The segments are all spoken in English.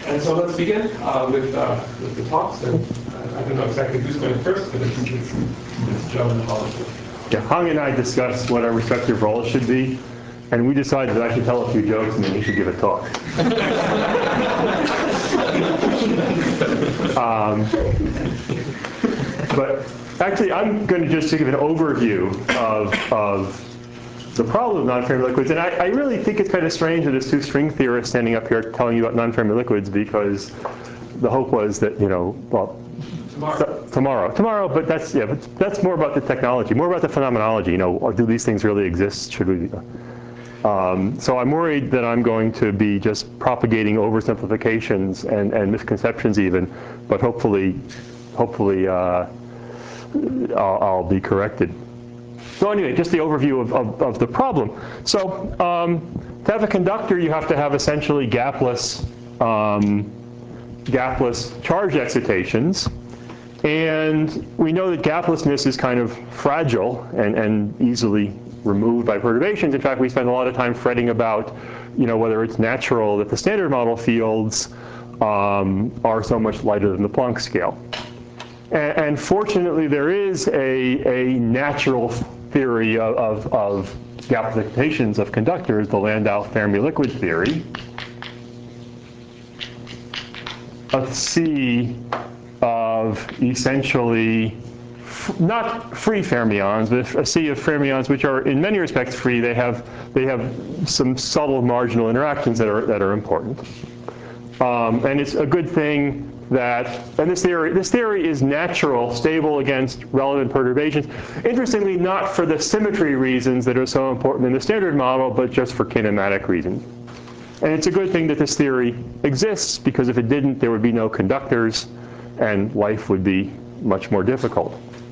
And so let's begin with the talks. And I don't know exactly who's going first, but it's Joe and Holly. Yeah, Hung and I discussed what our respective roles should be, and we decided that I should tell a few jokes and then he should give a talk. But actually, I'm going to just give an overview of the problem of non-Fermi liquids. And I really think it's kind of strange that there's two string theorists standing up here telling you about non-Fermi liquids, because the hope was that, well, tomorrow, but that's more about the technology, more about the phenomenology. Do these things really exist? Should we? So I'm worried that I'm going to be just propagating oversimplifications and misconceptions even, but hopefully I'll be corrected. So anyway, just the overview of the problem. So to have a conductor, you have to have essentially gapless charge excitations. And we know that gaplessness is kind of fragile and easily removed by perturbations. In fact, we spend a lot of time fretting about, whether it's natural that the standard model fields are so much lighter than the Planck scale. And fortunately, there is a natural theory of gapless excitations of conductors, the Landau-Fermi liquid theory, of C of essentially not free fermions, but a sea of fermions which are in many respects free. They have some subtle marginal interactions that are important. And it's a good thing that, and this theory is natural, stable against relevant perturbations. Interestingly, not for the symmetry reasons that are so important in the standard model, but just for kinematic reasons. And it's a good thing that this theory exists, because if it didn't, there would be no conductors, and life would be much more difficult.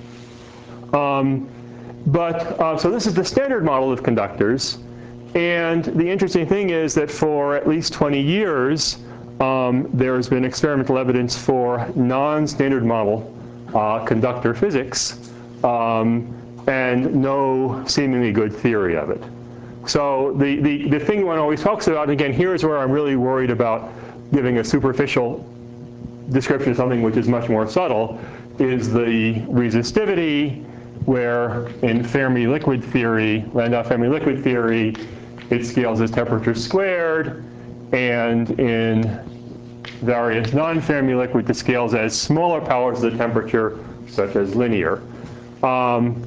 So this is the standard model of conductors. And the interesting thing is that for at least 20 years, there's been experimental evidence for non-standard model conductor physics, and no seemingly good theory of it. So the thing one always talks about, and again, here's where I'm really worried about giving a superficial description of something which is much more subtle, is the resistivity, where in Fermi liquid theory, Landau-Fermi liquid theory, it scales as temperature squared, and in various non-Fermi liquids, it scales as smaller powers of the temperature, such as linear. One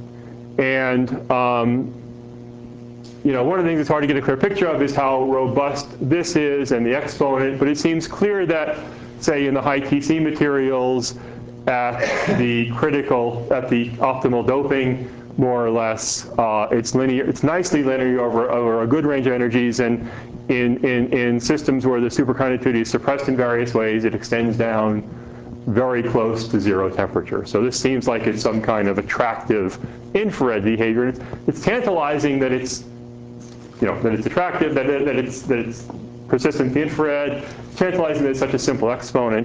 of the things that's hard to get a clear picture of is how robust this is and the exponent, but it seems clear that, say, in the high TC materials, at the optimal doping, more or less, it's linear. It's nicely linear over a good range of energies, and in systems where the superconductivity is suppressed in various ways, it extends down very close to zero temperature. So this seems like it's some kind of attractive infrared behavior. It's tantalizing that it's attractive, that it's persistent in the infrared. It's tantalizing that it's such a simple exponent.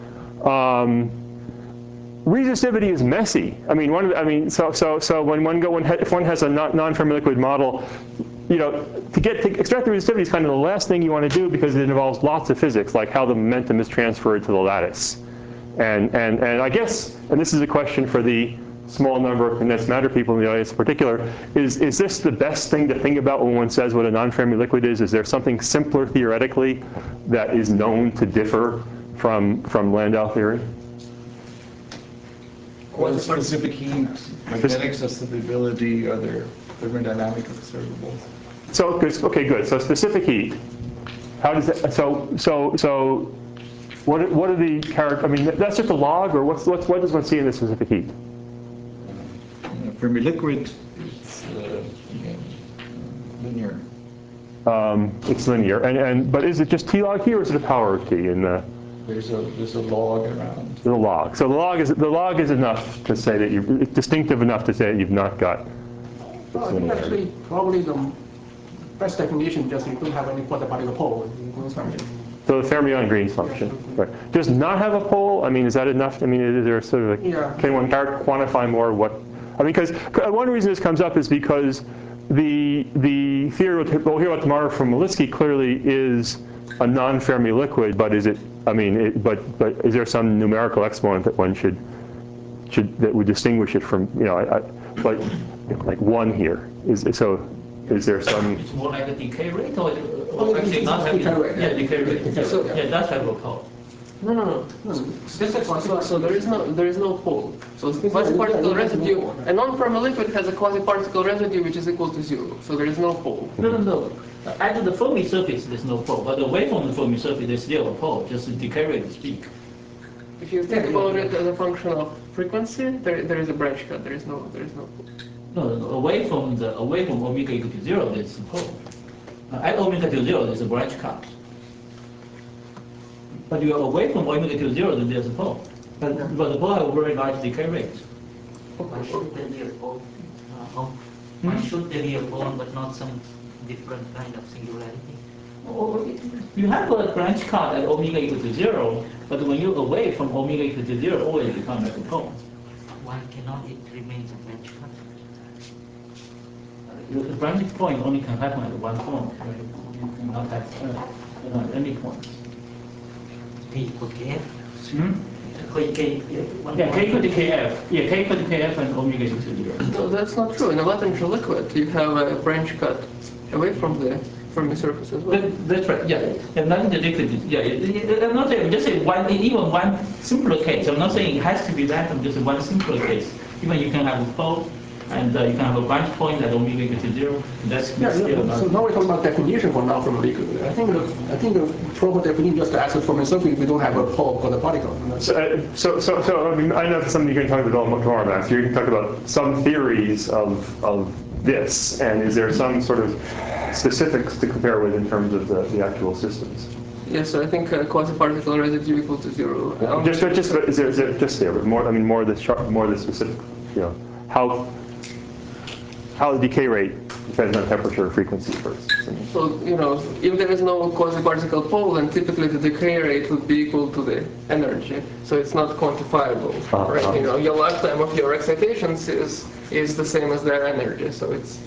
Resistivity is messy. So if one has a non-Fermi liquid model, to extract the resistivity is kind of the last thing you want to do, because it involves lots of physics, like how the momentum is transferred to the lattice. And I guess, and this is a question for the small number of condensed matter people in the audience in particular, is this the best thing to think about when one says what a non-Fermi liquid is? Is there something simpler theoretically that is known to differ from Landau theory? What specific heat, magnetic susceptibility, other thermodynamic observables? So, okay, good. So specific heat. How does that? So what are the character? That's just a log, or what does one see in the specific heat? Fermi liquid, it's linear. It's linear, but is it just T log T, or is it a power of T in the? There's a log around. The log. So the log is enough to say that it's distinctive enough to say that you've not got. Actually, probably the best definition just you don't have any quasi-particle pole in Green's function. So the fermion-Green's function, right? Does not have a pole? Is that enough? Is there sort of can one quantify more what? Because one reason this comes up is because the theory we'll hear about tomorrow from Malitsky clearly is a non-Fermi liquid, but is it, I mean, but is there some numerical exponent that one should that would distinguish it from, you know, like 1 here? Is there some? It's more like a decay rate, or actually not having decay rate. Yeah, decay rate. So, yeah, that's type of pole. No. This is So there is no pole. So quasi-particle residue, a non-Fermi liquid has a quasi-particle residue which is equal to 0. So there is no pole. No. At the Fermi surface, there's no pole, but away from the Fermi surface, there's still a pole. Just the decay rate is big. If you think about it as a function of frequency, there is a branch cut. There is no pole. No. Away from omega equal to 0, there's a pole. At omega to 0, there's a branch cut. But you are away from omega to 0, then there's a pole. But the pole have a very large decay rate. Why should there be a pole? Why should there be a pole but not some different kind of singularity? You have a branch cut at omega equal to 0, but when you're away from omega equal to 0, always become like a pole. Why cannot it remain a branch cut? The branching point only can happen at one point, right? You cannot have any points. K equal KF? Yeah, K equal to KF. Yeah, K equal to KF and omega equal to 0. No, that's not true. In a latential liquid, you have a branch cut away from the Fermi surface as well. That's right. Yeah, nothing to do with it. Yeah, I'm not saying. I'm just saying even one simpler case. I'm not saying it has to be that. I'm just one simpler case. Even you can have a pole, and you can have a branch point at omega equal to 0. That's still not. So now we're talking about definition for non-Fermi liquid. I think the proper definition just to ask for Fermi surface if we don't have a pole for the particle. So I mean, I know that's something you can talk about tomorrow, Max. You can talk about some theories of this, and is there some sort of specifics to compare with in terms of the actual systems? Yes, so I think quasi-particle residue equal to 0. Just is there just there, but more. I mean, more the specific. You know, how the decay rate depends on temperature or frequency first. So, you know, if there is no quasi-particle pole, then typically the decay rate would be equal to the energy. So it's not quantifiable, right? You know, your lifetime of your excitations is the same as their energy. So it's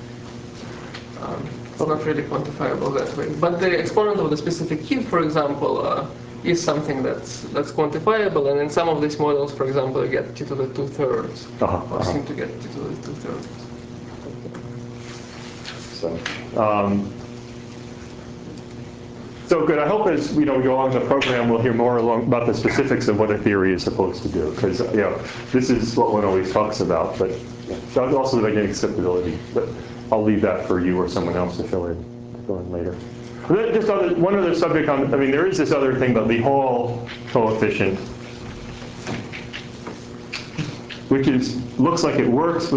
not really quantifiable that way. But the exponent of the specific heat, for example, is something that's quantifiable. And in some of these models, for example, you get t to the 2/3, or seem to get t to the 2/3. So good. I hope as we go along the program, we'll hear more about the specifics of what a theory is supposed to do, because this is what one always talks about, but also the magnetic susceptibility. But I'll leave that for you or someone else to fill in later. And then just one other subject on. I mean, there is this other thing about the Hall coefficient, which looks like it works,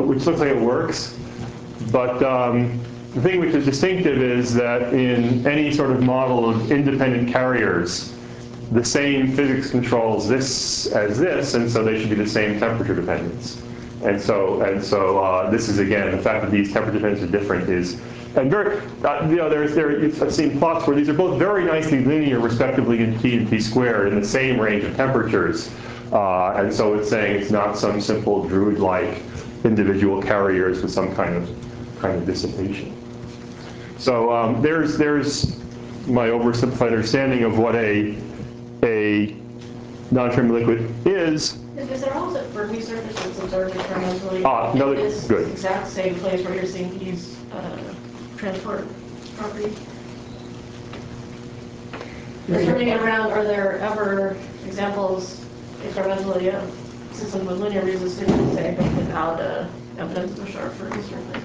But the thing which is distinctive is that in any sort of model of independent carriers, the same physics controls this as this, and so they should be the same temperature dependence. And so this is again the fact that these temperature dependencies are different is, and very I've seen plots where these are both very nicely linear, respectively, in t and t squared in the same range of temperatures, and so it's saying it's not some simple Druid-like individual carriers with some kind of dissipation. So there's my oversimplified understanding of what a non-Fermi liquid is. Is there also Fermi surface that's observed experimentally? Another this good. Exact same place where you're seeing these transport properties? Turning it around, are there ever examples experimentally of systems with linear resistance, say, but without evidence of a sharp Fermi surface?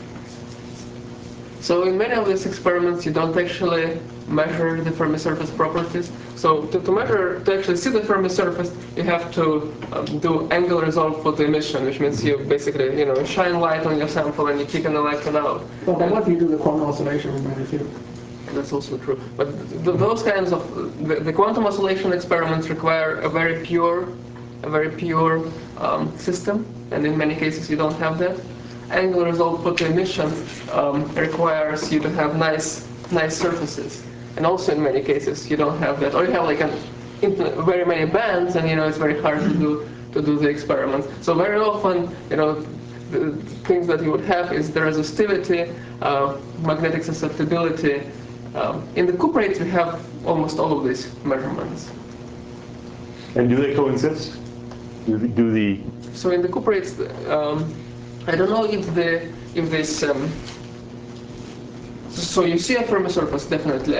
So in many of these experiments, you don't actually measure the Fermi surface properties. So to actually see the Fermi surface, you have to do angle resolved photoemission, which means you basically, shine light on your sample and you kick an electron out. But then what do you do the quantum oscillation in magnitude? That's also true. But those kinds of the quantum oscillation experiments require a very pure system, and in many cases you don't have that. Angle resolved photoemission requires you to have nice surfaces, and also in many cases you don't have that, or you have like very many bands, and it's very hard to do the experiments. So very often, the things that you would have is the resistivity, magnetic susceptibility, In the cuprates, we have almost all of these measurements. And do they coexist? Do the So in the cuprates, I don't know if this. So you see a Fermi surface definitely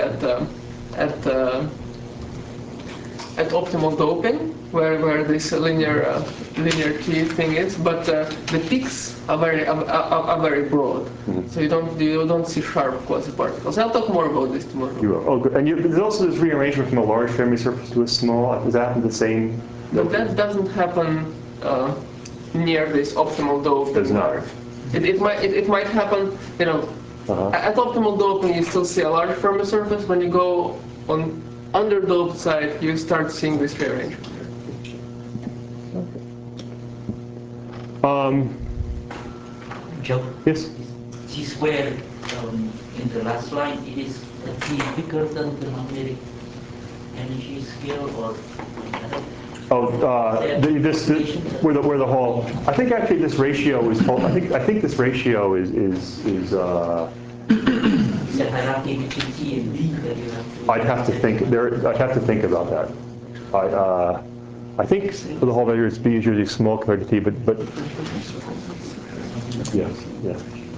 at optimal doping, where this linear T thing is, but the peaks are very broad, so you don't see sharp quasi-particles. I'll talk more about this tomorrow. you will. Oh, good. And there's also this rearrangement from a large Fermi surface to a small. Does that happen the same? But that doesn't happen near this optimal doping. Does not. It might happen, you know, at optimal doping you still see a large Fermi surface. When you go on underdoped side, you start seeing this rearrangement. Joe, Yes. this where in the last line it is bigger than the magnetic energy scale, or Where the whole. I think actually this ratio is. I think this ratio is. it's a hierarchy between T and D that you have to. I'd have to think there. I'd have to think about that. I think for the whole measure it's B is usually small compared to T, but yes, yeah.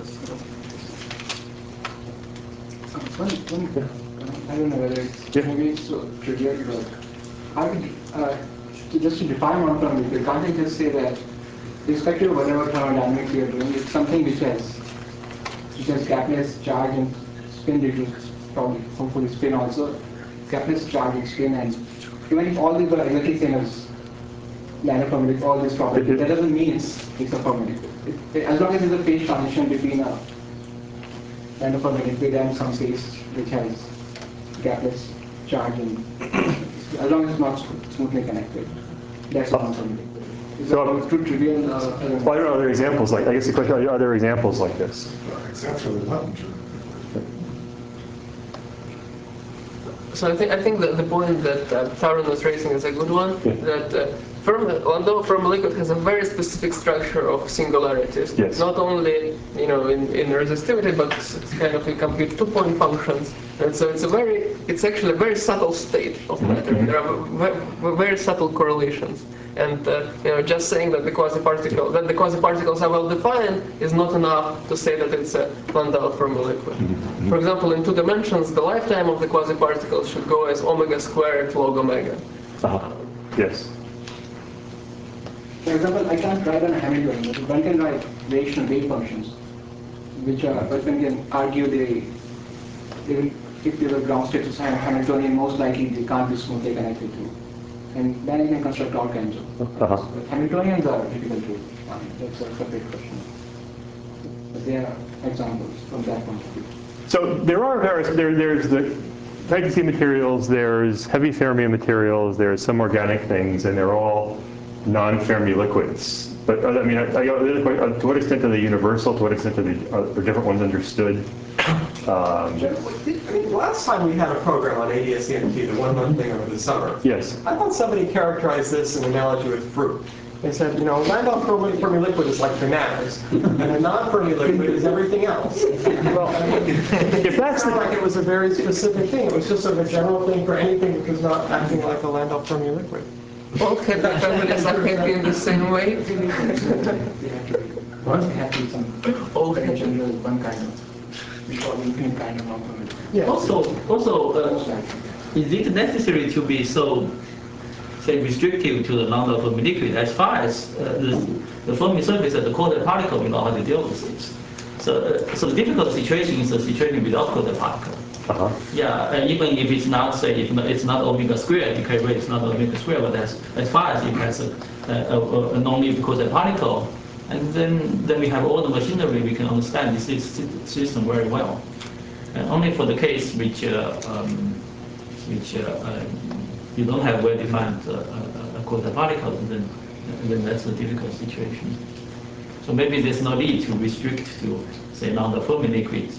I don't know whether it's maybe so trivial, but I would just to define monochrome liquid, can't I just say that irrespective of whatever thermodynamics we are doing, it's something which has gapless charge and spin reduced, probably hopefully spin also, gapless charge and spin, and even if all these are exactly same as nanofermic, all these properties, that doesn't mean it's a fermic. As long as there's a phase transition between a nanofermic liquid and some phase which has gapless charge, and as long as it's not smoothly connected, that's a non-fermic liquid. Is that too trivial? Well, I don't know other examples like. I guess the question are other examples like this. Exceptionally not true. So I think that the point that Tauron was raising is a good one. Yeah. That although Fermi liquid has a very specific structure of singularities, Yes. not only in resistivity, but it's kind of you compute 2-point functions, and so it's actually a very subtle state of matter. There are very subtle correlations, and just saying that the quasi-particles are well defined is not enough to say that it's a Landau Fermi liquid. For example, in 2 dimensions, the lifetime of the quasi-particles should go as omega squared log omega. Yes. For example, I can't write on a Hamiltonian, but one can write rational wave functions, which one can argue they will, if they were ground states of Hamiltonian, most likely they can't be smoothly connected to. And then you can construct all kinds of. But Hamiltonians are difficult to find. That's a separate question. But they are examples from that point of view. So there are various. There's the type C materials. There's heavy fermion materials. There's some organic things, and they're all non-Fermi liquids. But I mean, to what extent are they universal? To what extent are different ones understood? I mean, last time we had a program on ADS-CMT, the 1 month thing over the summer. Yes. I thought somebody characterized this in analogy with fruit. They said, Landau Fermi liquid is like bananas, and a non-Fermi liquid is everything else. Well, if that's like it was a very specific thing, it was just sort of a general thing for anything that was not acting like a Landau Fermi liquid. All families are happy in the same way. What? They have to be some very general one kind of, we call infinite kind of non-fermic. Yeah. Also, is it necessary to be so, say, restrictive to the Landau Fermi liquid as far as the Fermi surface at the quarter particle, we know how to deal with it. So the difficult situation is the situation without quarter particle. Yeah, even if it's not, say, it's not omega squared, because it's not omega squared, but as far as it has a non-linear quarter particle, and then we have all the machinery, we can understand this system very well. And only for the case which you don't have well-defined quarter particles, then that's a difficult situation. So maybe there's no need to restrict to, say, Landau Fermi liquids.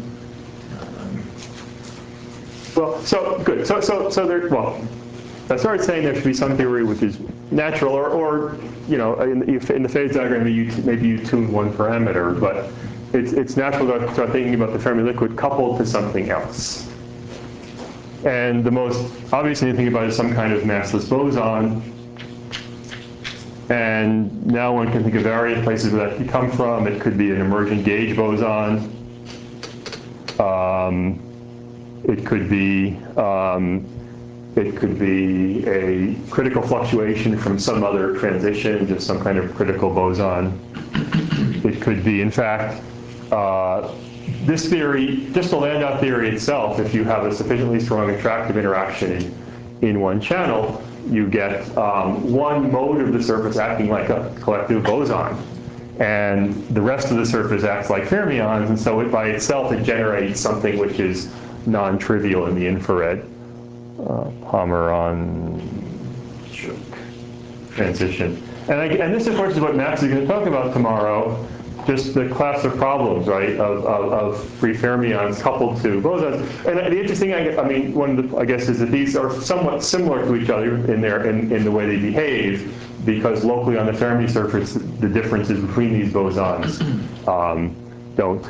Well, so good. So there. Well, I started saying there should be some theory which is natural, or in the phase diagram maybe you tune one parameter, but it's natural to start thinking about the Fermi liquid coupled to something else. And the most obvious thing to think about is some kind of massless boson. And now one can think of various places where that could come from. It could be an emergent gauge boson. It could be a critical fluctuation from some other transition, just some kind of critical boson. It could be, in fact, this theory, just the Landau theory itself, if you have a sufficiently strong attractive interaction in one channel, you get one mode of the surface acting like a collective boson. And the rest of the surface acts like fermions, and so by itself it generates something which is non-trivial in the infrared. Pomeroy-Schuck transition. And this, of course, is what Max is going to talk about tomorrow, just the class of problems, right, of free fermions coupled to bosons. And the interesting, I guess, is that these are somewhat similar to each other in the way they behave, because locally on the Fermi surface, the differences between these bosons don't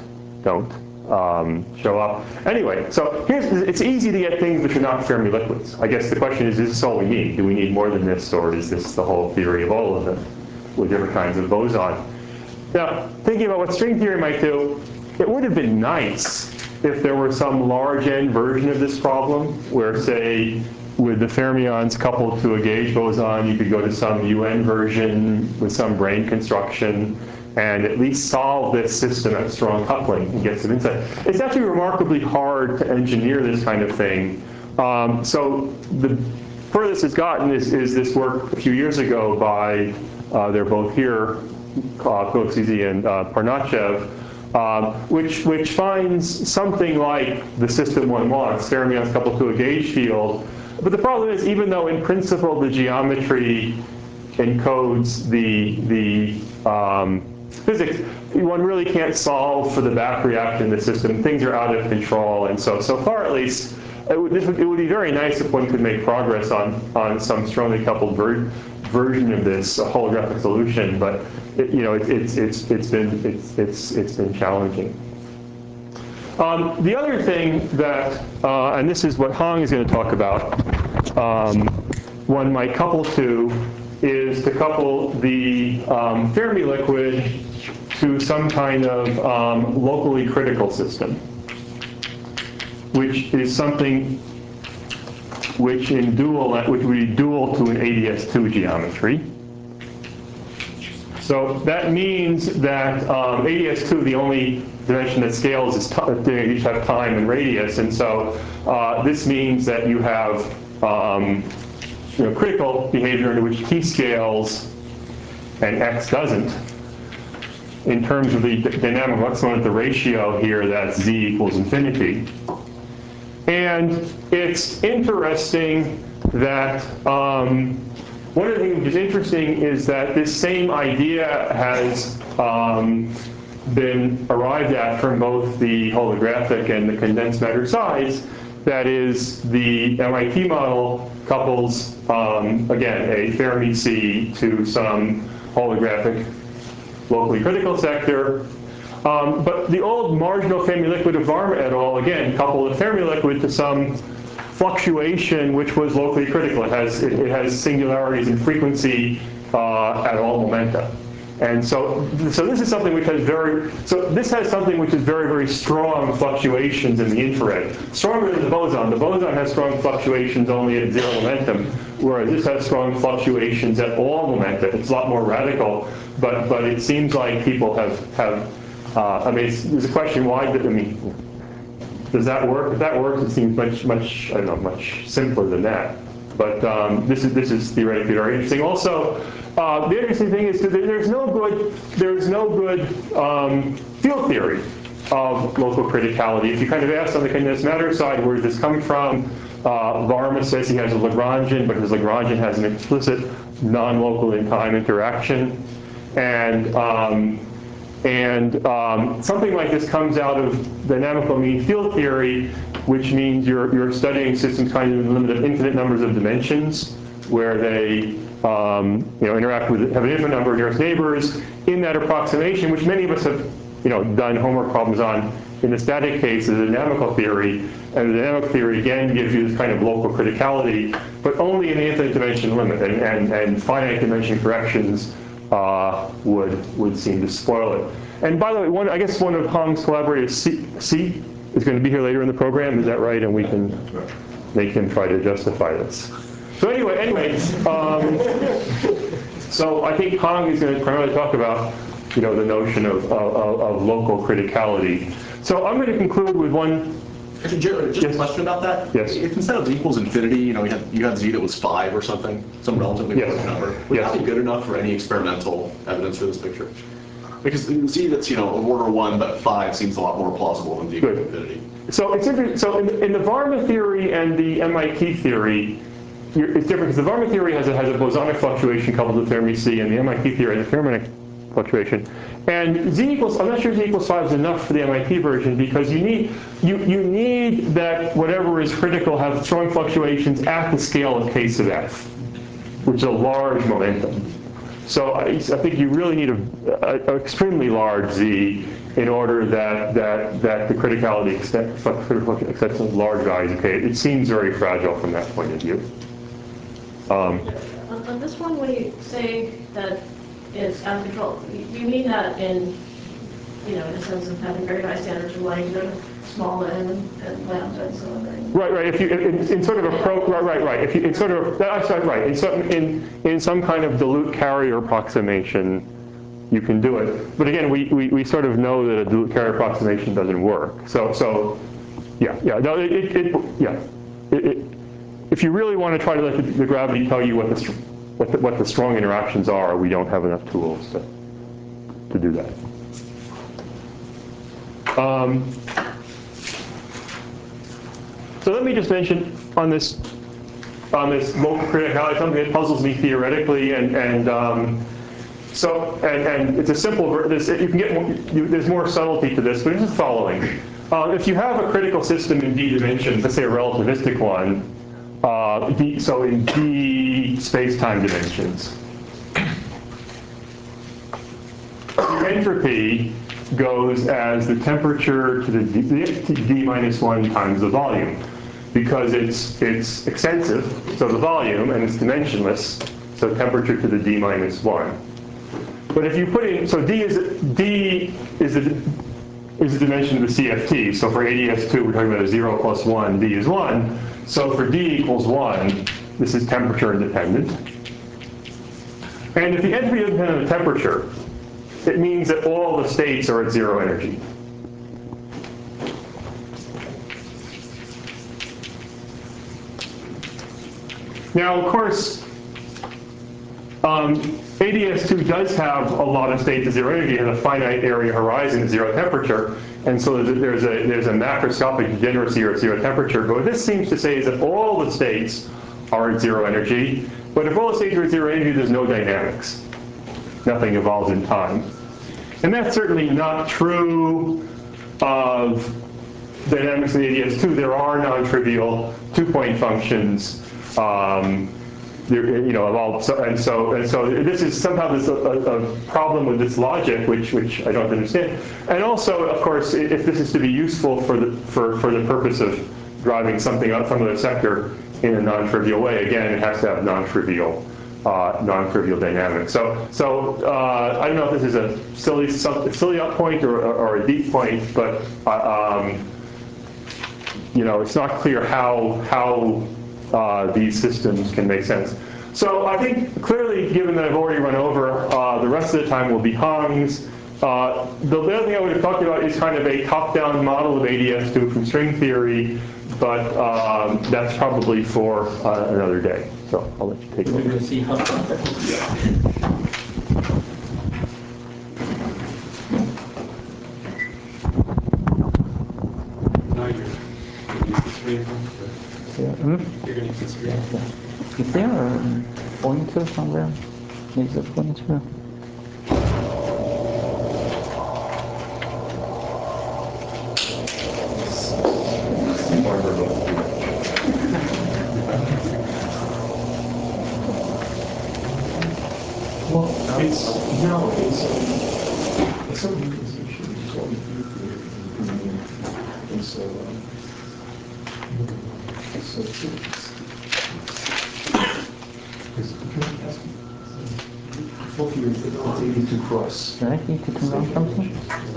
show up. Anyway, so it's easy to get things which are not Fermi liquids. I guess the question is this all we need? Do we need more than this, or is this the whole theory of all of them with different kinds of boson? Now, thinking about what string theory might do, it would have been nice if there were some large N version of this problem where, say, with the fermions coupled to a gauge boson, you could go to some UN version with some brain construction and at least solve this system at strong coupling and get some insight. It's actually remarkably hard to engineer this kind of thing. So the furthest it's gotten is this work a few years ago by, they're both here, Koksizi and Parnachev, which finds something like the system one wants, fermions coupled to a gauge field. But the problem is, even though in principle the geometry encodes the physics, one really can't solve for the back reaction in the system. Things are out of control, and so far at least, it would be very nice if one could make progress on some strongly coupled version of this holographic solution. But it's been challenging. The other thing that, and this is what Hong is going to talk about, one might couple to, is to couple the Fermi liquid to some kind of locally critical system, which is something which would be dual to an ADS2 geometry. So that means that ADS2, the only dimension that scales is they each have time and radius, and so this means that you have critical behavior in which T scales and X doesn't. In terms of the dynamic exponent, the ratio here, that's Z equals infinity. And it's interesting that one of the things which is interesting is that this same idea has been arrived at from both the holographic and the condensed matter sides. That is, the MIT model couples, again, a Fermi C to some holographic locally critical sector. But the old marginal Fermi liquid of Varma et al., again, coupled the Fermi liquid to some fluctuation which was locally critical. It has singularities in frequency at all momenta. And so this is something which has very strong fluctuations in the infrared. Stronger than the boson. The boson has strong fluctuations only at 0 momentum, whereas this has strong fluctuations at all momenta. It's a lot more radical, but it seems like people have there's a question, does that work? If that works, it seems much simpler than that. But this is theoretically very interesting. Also, the interesting thing is that there's no good field theory of local criticality. If you kind of ask on the condensed matter side, where does this come from? Varma says he has a Lagrangian, but his Lagrangian has an explicit non-local in time interaction. And something like this comes out of dynamical mean field theory, which means you're studying systems kind of in the limit of infinite numbers of dimensions, where they interact with, have an infinite number of nearest neighbors in that approximation, which many of us have done homework problems on in the static case of the dynamical theory. And the dynamic theory, again, gives you this kind of local criticality, but only in the infinite dimension limit. And finite dimension corrections would seem to spoil it. And by the way, I guess one of Hong's collaborators, C, is going to be here later in the program. Is that right? And we can make him try to justify this. So anyway, so I think Hong is going to primarily talk about, the notion of local criticality. So I'm going to conclude with one. Actually, just a question about that. Yes. If instead of equals infinity, you had z that was 5 or something, some relatively large number, would that be good enough for any experimental evidence for this picture? Because z that's of order 1 but 5 seems a lot more plausible than z equals infinity. So it's interesting. So in the Varma theory and the MIT theory, it's different because the Varma theory has a bosonic fluctuation coupled with Fermi C, and the MIT theory has a fermionic fluctuation. And I'm not sure z equals 5 is enough for the MIT version, because you need that whatever is critical have strong fluctuations at the scale of k sub f, which is a large momentum. So I think you really need an extremely large z in order that the criticality extends to large values of k. It seems very fragile from that point of view. On this one, when you say that it's out of control, you mean that in a sense of having very high standards for like small n and lambda and so on. Right. If you in sort of a right. If you in sort of that's right. In some kind of dilute carrier approximation, you can do it. But again, we sort of know that a dilute carrier approximation doesn't work. So yeah. No, if you really want to try to let the gravity tell you what the strong interactions are, we don't have enough tools to do that. So let me just mention on this local criticality something that puzzles me theoretically, and it's a simple. You can get there's more subtlety to this, but it's the following: if you have a critical system in d dimensions, let's say a relativistic one, so in d space-time dimensions, the entropy goes as the temperature to the d minus 1 times the volume, because it's extensive, so the volume, and it's dimensionless, so temperature to the d minus 1. But if you put in, so d is the dimension of the CFT. So for ADS2, we're talking about a 0 plus 1, d is 1. So for d equals 1, this is temperature independent. And if the entropy doesn't depend on the temperature, it means that all the states are at 0 energy. Now, of course, ADS2 does have a lot of states at 0 energy. It has a finite area horizon at 0 temperature, and so there's a macroscopic degeneracy or at 0 temperature. But what this seems to say is that all the states are at 0 energy. But if all the states are at 0 energy, there's no dynamics. Nothing evolves in time. And that's certainly not true of dynamics in ADS2. There are non-trivial two-point functions. So this is somehow a problem with this logic, which I don't understand. And also, of course, if this is to be useful for the purpose of driving something out from the sector in a non-trivial way, again, it has to have non-trivial dynamics. So I don't know if this is a silly up point or a deep point, but it's not clear how these systems can make sense. So I think clearly, given that I've already run over, the rest of the time will be Hong's. The other thing I would have talked about is kind of a top-down model of ADS2 from string theory, but that's probably for another day. So I'll let you take it over. We'll see how. Is there a pointer somewhere? Is a pointer? Well, it's something. It's 82 cross. Do I need to turn on something?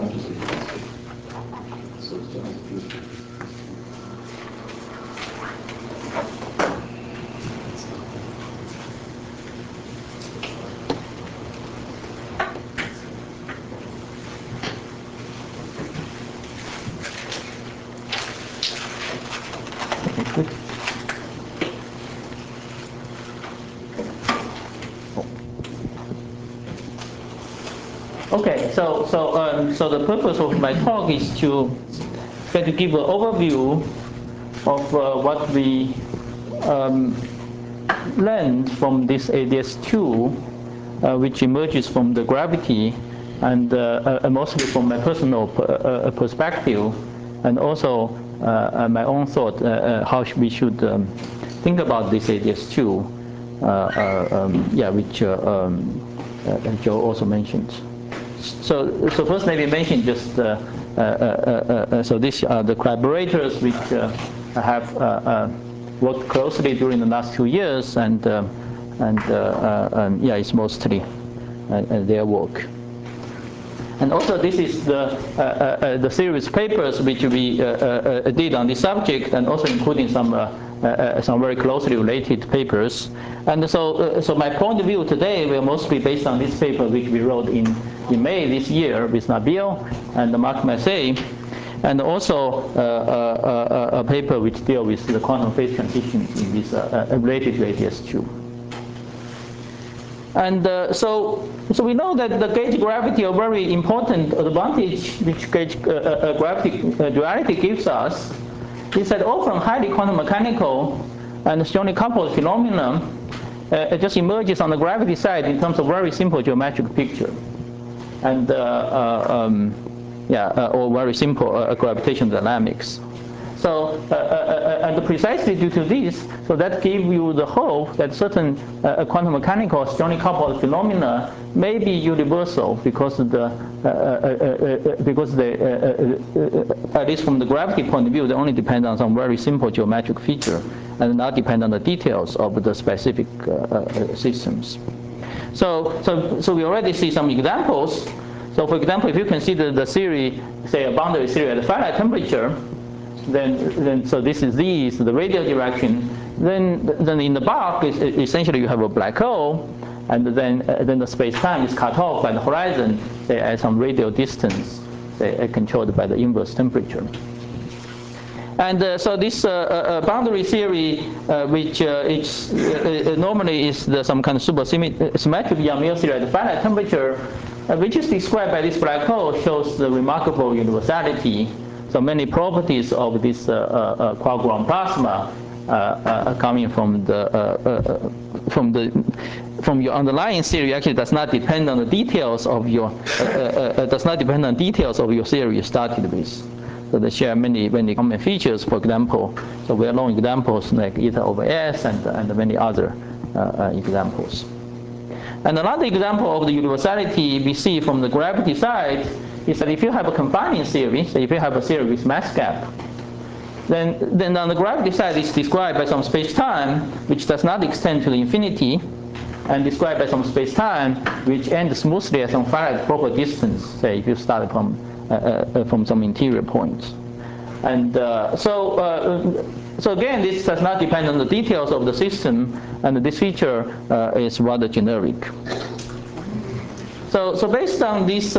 Okay, so the purpose of my talk is to try to give an overview of what we learned from this ADS2, which emerges from the gravity, and mostly from my personal perspective, and also my own thought how we should think about this ADS2, which Joe also mentioned. So first let me mention just, so these are the collaborators which have worked closely during the last 2 years, and it's mostly their work. And also this is the series papers which we did on this subject, and also including some very closely related papers. And so my point of view today will mostly be based on this paper which we wrote in May this year with Nabil and Marc Massey, and also a paper which deals with the quantum phase transitions in this related to ADS2. And so we know that the gauge gravity, a very important advantage which gauge gravity duality gives us, is that often highly quantum mechanical and strongly coupled phenomena it just emerges on the gravity side in terms of very simple geometric picture, and or very simple gravitational dynamics. So, and precisely due to this, so that gives you the hope that certain quantum mechanical strongly coupled phenomena may be universal, because at least from the gravity point of view, they only depend on some very simple geometric feature and not depend on the details of the specific systems. So we already see some examples. So for example, if you consider the series, say a boundary series at finite temperature, then so this is the radial direction. Then in the bulk, essentially you have a black hole, and then the space-time is cut off by the horizon, say at some radial distance, say controlled by the inverse temperature. And so this boundary theory, which normally is some kind of supersymmetric Yang-Mills series at finite temperature, which is described by this black hole, shows the remarkable universality. So many properties of this quark-gluon plasma coming from your underlying theory actually does not depend on the details of your theory you started with. So they share many common features. For example, so well-known examples like eta over s and many other examples. And another example of the universality we see from the gravity side is that if you have a confining theory, so if you have a theory with mass gap, then on the gravity side it's described by some space-time which does not extend to the infinity, and described by some space-time which ends smoothly at some finite proper distance, say if you start from some interior points. And so again, this does not depend on the details of the system, and this feature is rather generic. So based on this,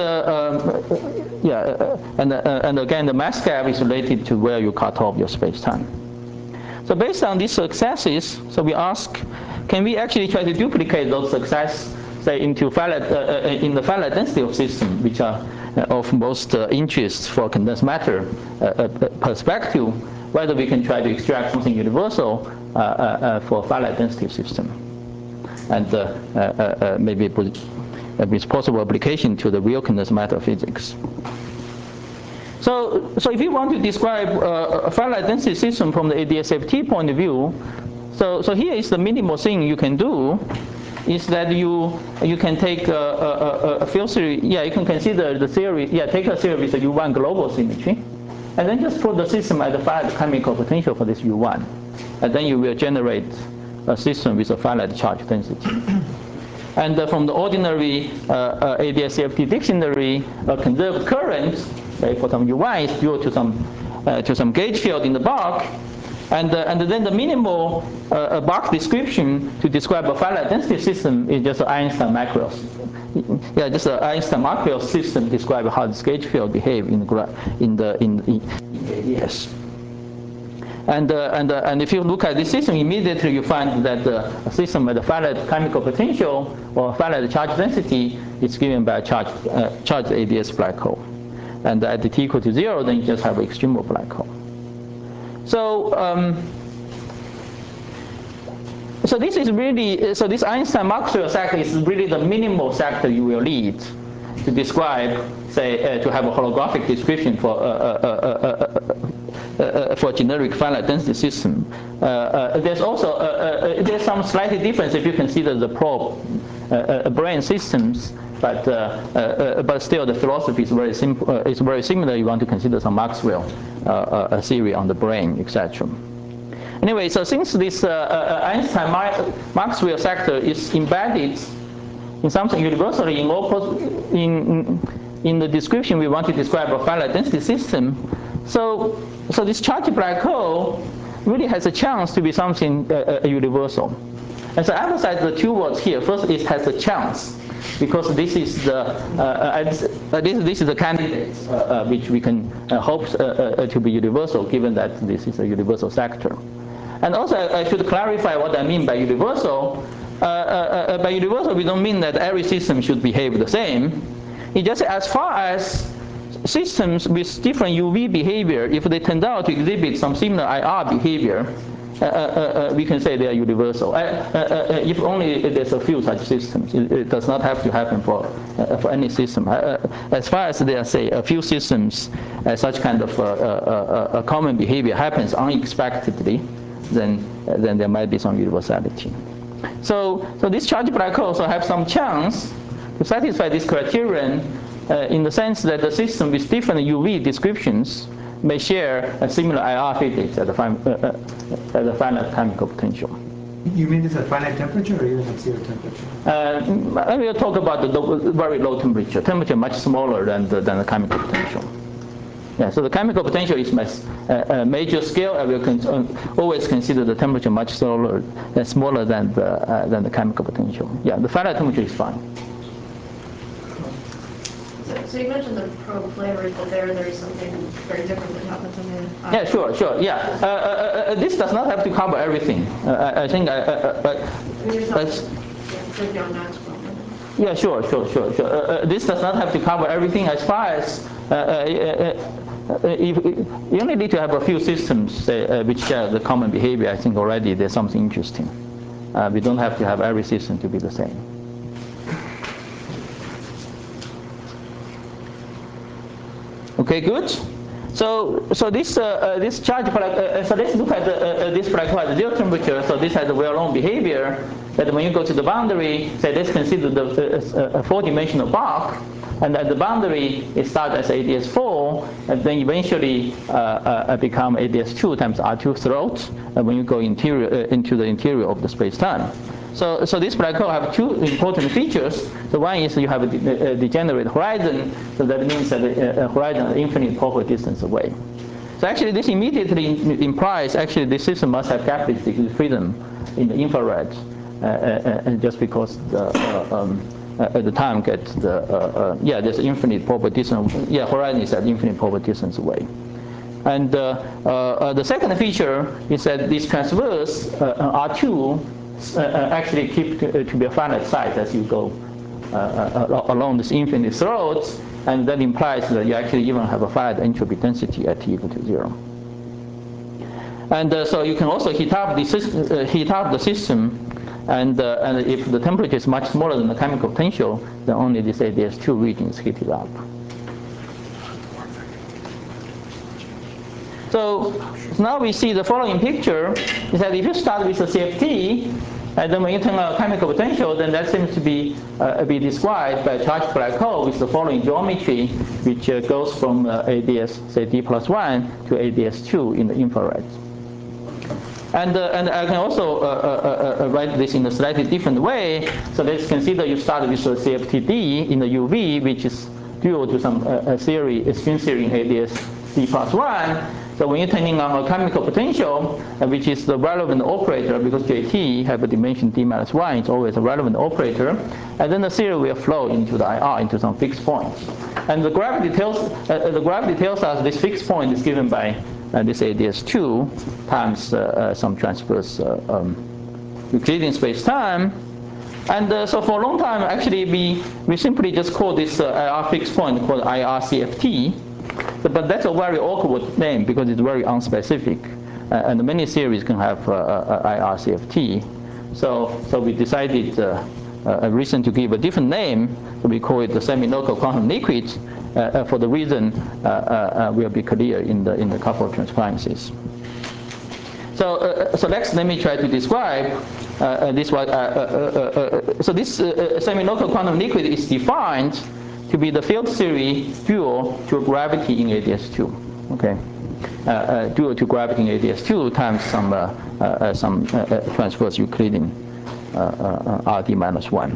and again, the mass gap is related to where you cut off your space-time. So based on these successes, so we ask, can we actually try to duplicate those successes, say, into in the finite density of systems, which are of most interest for condensed matter perspective, whether we can try to extract something universal for finite density system, and maybe with possible application to the real condensed matter physics. So if you want to describe a finite density system from the ADS-FT point of view, so here is the minimal thing you can do, is that you can take a field theory. You can consider the theory. Take a theory with a U1 global symmetry, and then just put the system at the finite chemical potential for this U1. And then you will generate a system with a finite charge density. And from the ordinary ADS-CFT dictionary, a conserved current, say for some U1 is due to some gauge field in the Bach, and then the minimal Bach description to describe a finite density system is just an Einstein-Maxwell. Yeah, just an Einstein-Maxwell system describe how this gauge field behave in the ADS. And if you look at this system, immediately you find that a system with a finite chemical potential or finite charge density is given by a charged ADS black hole. And at the t equal to 0, then you just have an extremal black hole. So, so this is really, so this Einstein-Maxwell sector is really the minimal sector you will need to describe, say, to have a holographic description for a generic finite density system. There's also there's some slightly difference if you consider the probe brane systems, but still the philosophy is very simple. It's very similar. You want to consider some Maxwell theory on the brane, etc. Anyway, so since this Einstein-Maxwell sector is embedded in something universally in the description we want to describe a finite density system, so this charged black hole really has a chance to be something universal. And so I emphasize the two words here. First, it has a chance, because this is the this is the candidate which we can hope to be universal, given that this is a universal sector. And also, I should clarify what I mean by universal. By universal, we don't mean that every system should behave the same. It just as far as systems with different UV behavior, if they turn out to exhibit some similar IR behavior, we can say they are universal. If only there's a few such systems. It does not have to happen for any system. As far as there are, say, a few systems, such kind of a common behavior happens unexpectedly, then there might be some universality. So this charged black hole also have some chance to satisfy this criterion in the sense that the system with different UV descriptions may share a similar IR physics at the finite chemical potential. You mean this at finite temperature or even at zero temperature? I will talk about the very low temperature much smaller than the chemical potential. Yeah, so the chemical potential is my major scale. I will always consider the temperature much smaller than the chemical potential. Yeah, the finite temperature is fine. So you mentioned the probe flavors, but there's something very different that happens in the... Yeah, sure. Yeah, this does not have to cover everything. I think yeah, sure. This does not have to cover everything as far as you only need to have a few systems which share the common behavior. I think already there's something interesting. We don't have to have every system to be the same. Okay, good. So this charge black. So let's look at this black hole at 0 temperature. So this has a well-known behavior that when you go to the boundary, say let's consider the 4-dimensional Bach, and at the boundary it starts as ADS4, and then eventually become ADS2 times R2 throat when you go into the interior of the space-time. So this black hole have two important features. So one is you have a degenerate horizon, so that means that the horizon is infinite Popper distance away. So actually this immediately implies actually this system must have Capitalist degree freedom in the infrared, and just because at the time get there's infinite Popper distance. Yeah, horizon is at infinite Popper distance away. And the second feature is that this transverse R2 actually keep to be a finite size as you go along this infinite throat, and that implies that you actually even have a finite entropy density at t equal to 0. And so you can also heat up the system, and if the temperature is much smaller than the chemical potential, then only this ADS2 region is heated up. So now we see the following picture is that if you start with a CFT, And then when you turn on chemical potential, then that seems to be described by a charged black hole with the following geometry, which goes from ADS, say D+1 to ADS2 in the infrared. And I can also write this in a slightly different way. So let's consider you start with a CFTD in the UV, which is due to some string theory in ADS D+1. So when you're turning on a chemical potential, which is the relevant operator, because JT have a dimension D-1, it's always a relevant operator, and then the theory will flow into the IR, into some fixed point. And the gravity tells us this fixed point is given by this ADS2 times some transverse Euclidean space-time. And so for a long time, actually, we simply just call this IR fixed point called IRCFT. But that's a very awkward name because it's very unspecific. And many theories can have IRCFT. So we decided recently to give a different name. So we call it the semi-local quantum liquid for the reason will be clear in the couple of transparencies. So next, let me try to describe this one. So this semi-local quantum liquid is defined to be the field theory dual to gravity in ADS2. Okay, dual to gravity in ADS2 times some transverse Euclidean RD-1.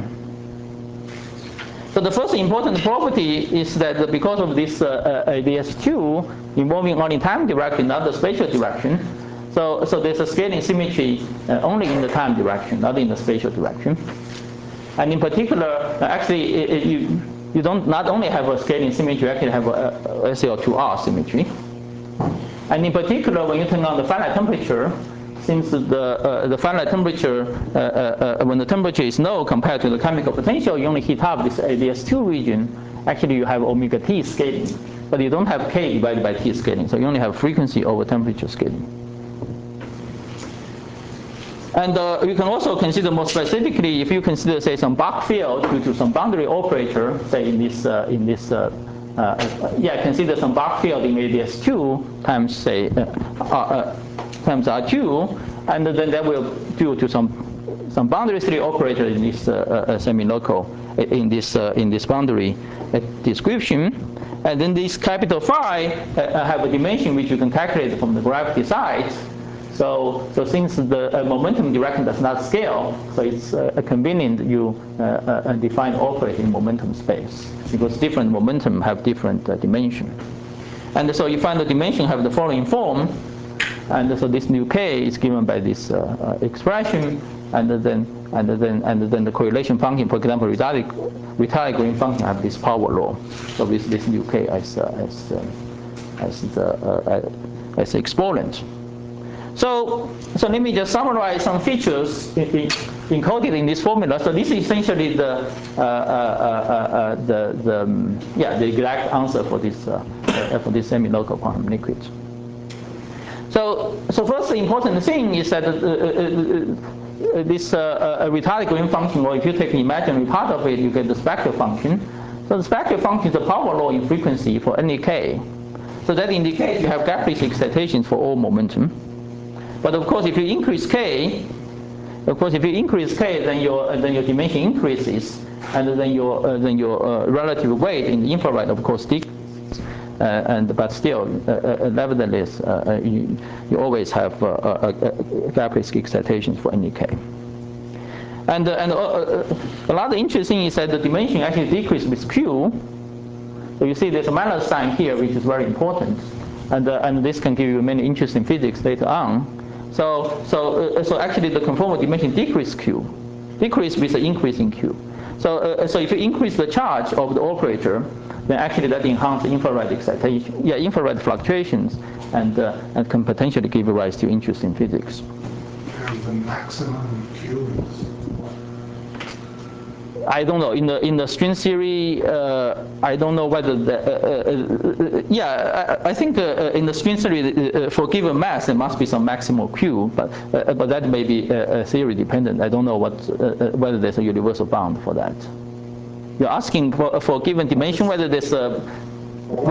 So the first important property is that because of this ADS2 involving only time direction, not the spatial direction, so there's a scaling symmetry only in the time direction, not in the spatial direction. And in particular, actually, you don't not only have a scaling symmetry, you actually have a SL2R symmetry. And in particular, when you turn on the finite temperature, since the finite temperature, when the temperature is low compared to the chemical potential, you only heat up this ADS2 region. Actually, you have omega t scaling, but you don't have k divided by t scaling. So you only have frequency over temperature scaling. And you can also consider more specifically, if you consider, say, some Bach field due to some boundary operator, say consider some Bach field in ADS2 times, say, times R2, and then that will due to some boundary 3 operator in this semi-local in this boundary description. And then this capital phi have a dimension which you can calculate from the gravity side. So since the momentum direction does not scale, so it's convenient you define operator in momentum space, because different momentum have different dimension. And so you find the dimension have the following form, and so this nu k is given by this expression, and then the correlation function, for example, retarded Green function have this power law. So with this nu k as the exponent. So let me just summarize some features encoded in this formula. So this is essentially the exact answer for this semi-local quantum liquid. So first, the important thing is that this retarded Green function, or if you take an imaginary part of it, you get the spectral function. So the spectral function is the power law in frequency for any k. So that indicates you have gapless excitations for all momentum. But of course, if you increase k, then your dimension increases, and then your relative weight in the infrared, of course, decreases. But still, nevertheless, you always have gapless excitations for any k. And another interesting is that the dimension actually decreases with q. So you see, there's a minus sign here, which is very important, and this can give you many interesting physics later on. So actually the conformal dimension decrease with the increase in q. So if you increase the charge of the operator, then actually that enhances infrared excitation, infrared fluctuations, and can potentially give rise to interesting physics. And the maximum q is? I don't know. In the string theory, I don't know whether I think in the string theory for given mass there must be some maximal q, but that may be theory dependent. I don't know whether there's a universal bound for that. You're asking for a given dimension whether there's a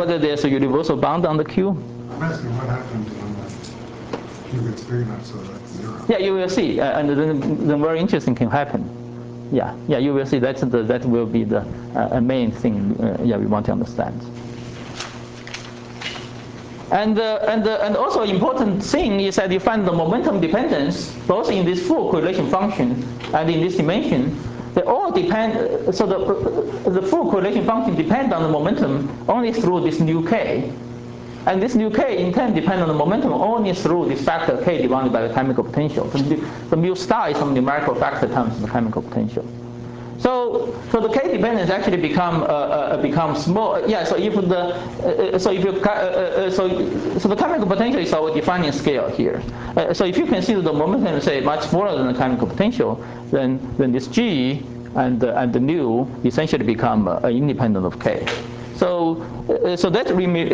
universal bound on the q. I'm asking what happens when the q gets big enough so that's zero. Yeah, you will see, and then very interesting can happen. Yeah, you will see that will be the main thing. We want to understand. And also important thing is that you find the momentum dependence both in this full correlation function and in this dimension. They all depend. So the full correlation function depends on the momentum only through this nu k. And this nu k in turn depends on the momentum only through this factor k divided by the chemical potential. So the mu star is some numerical factor times the chemical potential. So the k dependence actually becomes small. So if the chemical potential is our defining scale here. So if you consider the momentum, say, much smaller than the chemical potential, then this g and the nu essentially become independent of k. So that's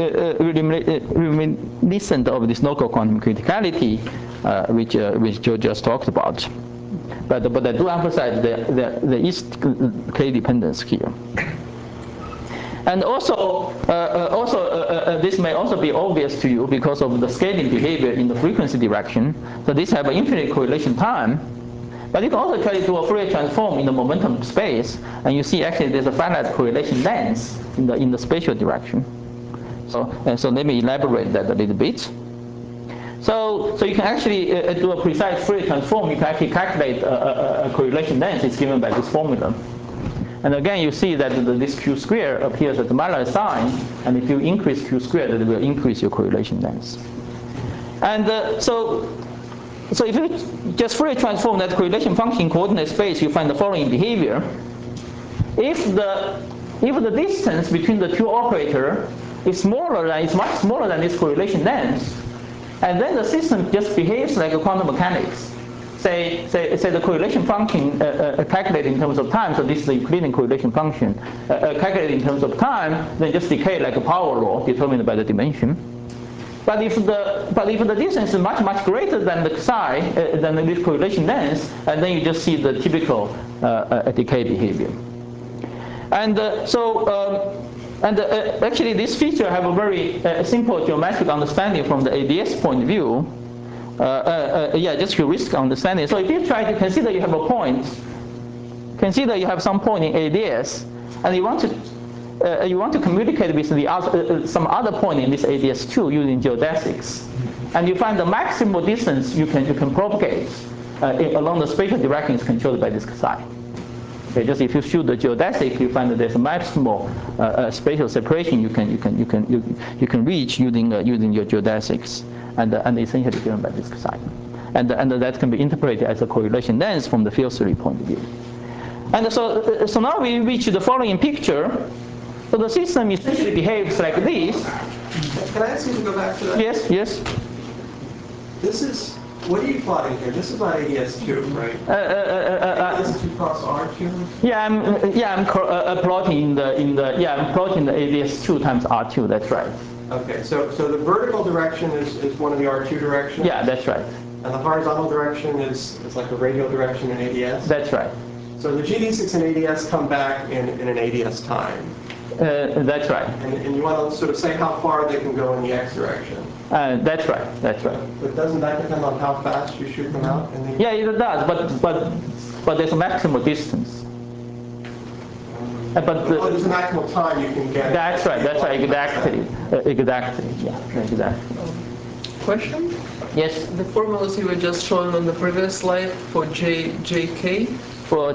reminiscent of this local quantum criticality, which Joe just talked about. But I do emphasize there is k dependence here. And also this may also be obvious to you because of the scaling behavior in the frequency direction. So these have an infinite correlation time. But you can also try to do a Fourier transform in the momentum space, and you see actually there's a finite correlation length in the spatial direction. So let me elaborate that a little bit. So you can actually do a precise Fourier transform. You can actually calculate a correlation length. It's given by this formula. And again, you see that this q squared appears as a Maillard sign, and if you increase q squared, it will increase your correlation length. And so if you just Fourier transform that correlation function in coordinate space, you find the following behavior. If the distance between the two operators is much smaller than this correlation length, and then the system just behaves like a quantum mechanics. Say the correlation function calculated in terms of time, so this is the Euclidean correlation function, calculated in terms of time, then just decay like a power law determined by the dimension. But if the distance is much greater than the psi, than this correlation length, and then you just see the typical decay behavior. And actually this feature have a very simple geometric understanding from the ADS point of view. Just heuristic understanding. So if you try to consider you have a point, consider you have some point in ADS, and you want to communicate with the some other point in this ADS2 using geodesics, and you find the maximal distance you can propagate along the spatial direction is controlled by this psi. Okay, just if you shoot the geodesic, you find that there's a maximal spatial separation you can reach using your geodesics, and essentially given by this psi, and that can be interpreted as a correlation length from the field theory point of view. And so now we reach the following picture. So the system essentially behaves like this. Can I ask you to go back to that? Yes. This is, what are you plotting here? This is not ADS2, right? ADS2 cross R2? I'm plotting the ADS2 times R2. That's right. Okay, so the vertical direction is one of the R2 directions? Yeah, that's right. And the horizontal direction is like the radial direction in ADS? That's right. So the GD6 and ADS come back in an ADS time. That's right. And you want to sort of say how far they can go in the x direction. That's right. But doesn't that depend on how fast you shoot them out? Yeah, it does. But there's a maximal distance. There's a maximal time you can get. That's right. Exactly. Yeah, exactly. Question? Yes. The formulas you were just showing on the previous slide for JK. For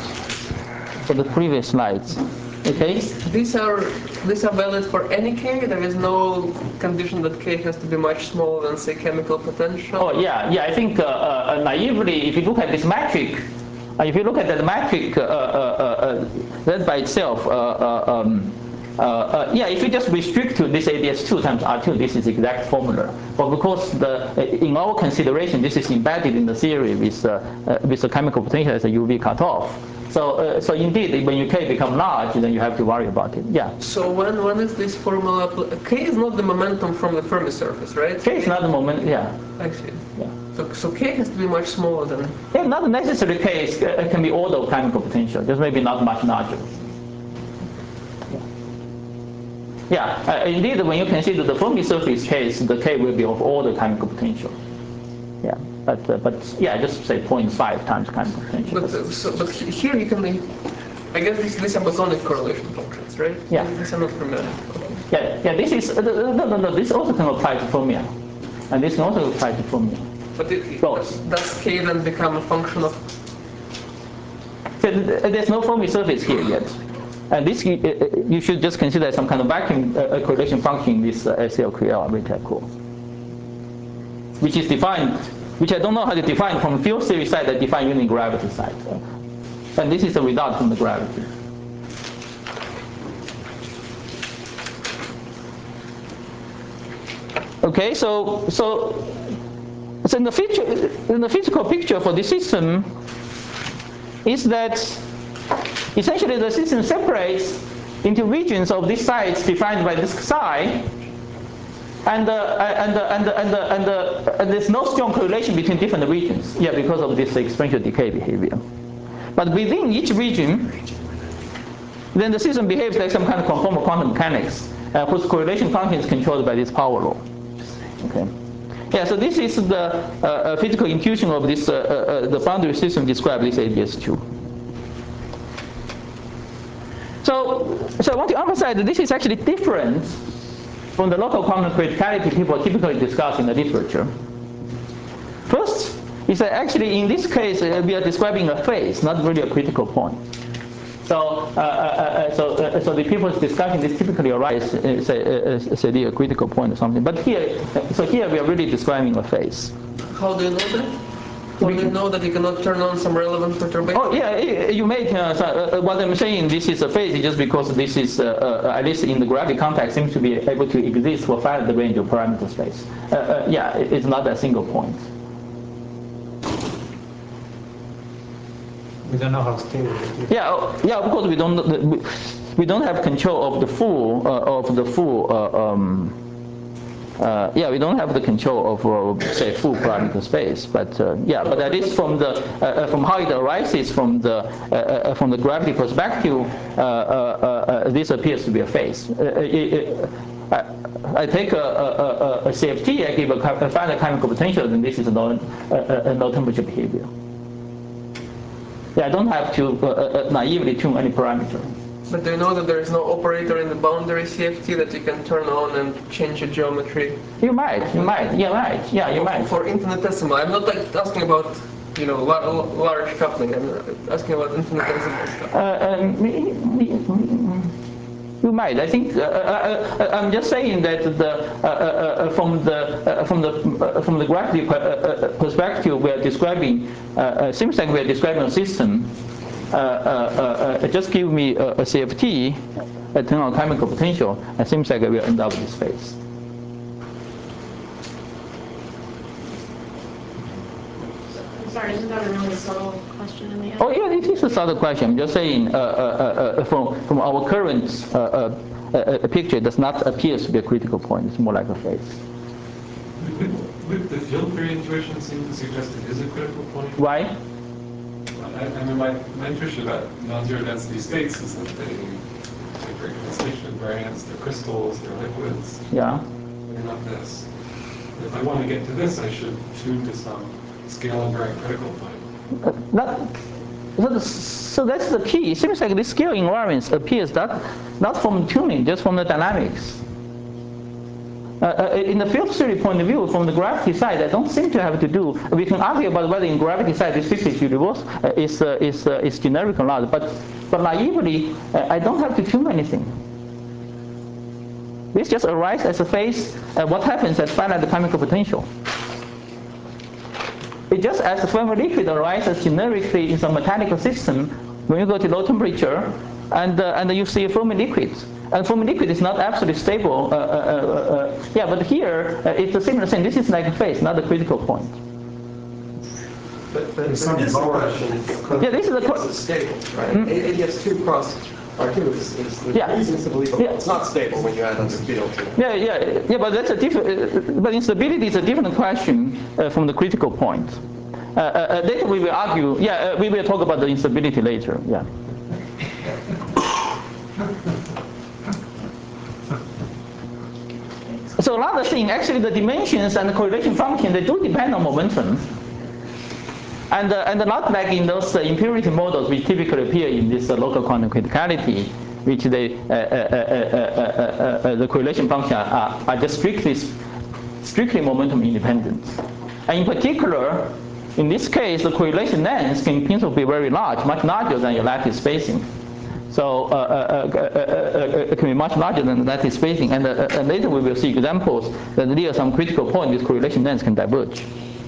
the previous slides. Okay. These are valid for any k. There is no condition that k has to be much smaller than, say, chemical potential. Oh yeah. I think naively, if you look at this metric, if you look at that metric that by itself, if you just restrict to this ADS2 times R2, this is the exact formula. But because in our consideration, this is embedded in the theory with the chemical potential as a UV cutoff. So indeed, when your k become large, then you have to worry about it. Yeah. So when is this formula? K is not the momentum from the Fermi surface, right? K is not the momentum. Yeah. I see. Yeah. So k has to be much smaller than. Yeah, not necessarily k. It can be order of chemical potential, just maybe not much larger. Yeah. Indeed, when you consider the Fermi surface case, the k will be of order chemical potential. Yeah. But yeah, just say 0.5 times chemical potential. But here you can, I guess these are bosonic correlation functions, right? Yeah. These are not fermionic. Okay. Yeah. This is no. This also can apply to fermion, and this can also apply to fermion. But does K then become a function of? So there's no Fermi surface here yet, and this you should just consider some kind of vacuum correlation function in this SLQL Arbitrary core, which is defined. Which I don't know how to define from field theory side. I define using gravity side, and this is the result from the gravity. Okay, so in the physical picture for this system is that essentially the system separates into regions of these sites defined by this psi, and there's no strong correlation between different regions. Yeah, because of this exponential decay behavior. But within each region, then the system behaves like some kind of conformal quantum mechanics, whose correlation function is controlled by this power law. Okay. Yeah, so this is the physical intuition of this the boundary system described this ABS2. So I want to emphasize that this is actually different from the local quantum criticality people typically discuss in the literature. First is that actually in this case we are describing a phase, not really a critical point. So the people discussing this typically arise say a critical point or something. But here we are really describing a phase. How do you know that? How do you know that you cannot turn on some relevant perturbation? Oh yeah, you may. What I'm saying, this is a phase, just because this is at least in the gravity context seems to be able to exist for the range of parameter space. Yeah, it's not a single point. We don't know how stable it is. Yeah, because we don't have control of the full yeah, we don't have the control of say full parameter space, but yeah, but at least from the from how it arises from the gravity perspective, this appears to be a phase. I take a CFT, I give a finite chemical potential, then this is a no temperature behavior. Yeah, I don't have to naively tune any parameter. But do you know that there is no operator in the boundary CFT that you can turn on and change the geometry? You might. Yeah, you might. For infinitesimal, I'm not like asking about large coupling. I'm asking about infinitesimal stuff. You might. I think I'm just saying that from the gravity perspective, we are describing. Seems like we are describing a system. Just give me a CFT, a turn on chemical potential. It seems like we will end up with this phase. Sorry, isn't that a really subtle question in the end? Oh yeah, it is a subtle question. I'm just saying from our current picture, it does not appear to be a critical point. It's more like a phase. Would the field theory intuition seem to suggest it is a critical point? Why? I mean, my intuition about non-zero density states is that they take great concentration invariance, they're crystals, they're liquids. Yeah. They're not this. If I want to get to this, I should tune to some scale invariant critical point. So that's the key. It seems like this scale invariance appears not from tuning, just from the dynamics. In the field theory point of view, from the gravity side, I don't seem to have to do. We can argue about whether in gravity side this physics universe is generic or not. But naively, I don't have to tune anything. This just arises as a phase. What happens at finite chemical potential? It just as a Fermi liquid arises generically in some mechanical system when you go to low temperature, and you see a Fermi liquid. And Fermi liquid is not absolutely stable. Yeah, but here it's a similar thing. This is like a phase, not a critical point. But this question, yeah, this is it's stable, right? ADS2 cross R2 is the reason to believe it's not stable when you add under field. Yeah, but that's a different. But instability is a different question from the critical point. Later we will argue. Yeah, we will talk about the instability later. Yeah. So another thing, actually, the dimensions and the correlation function, they do depend on momentum. And not like in those impurity models which typically appear in this local quantum criticality, which the correlation function are just strictly momentum independent. And in particular, in this case, the correlation length can in principle be very large, much larger than your lattice spacing. So it can be much larger than the lattice spacing. And later we will see examples that near some critical point, this correlation length can diverge.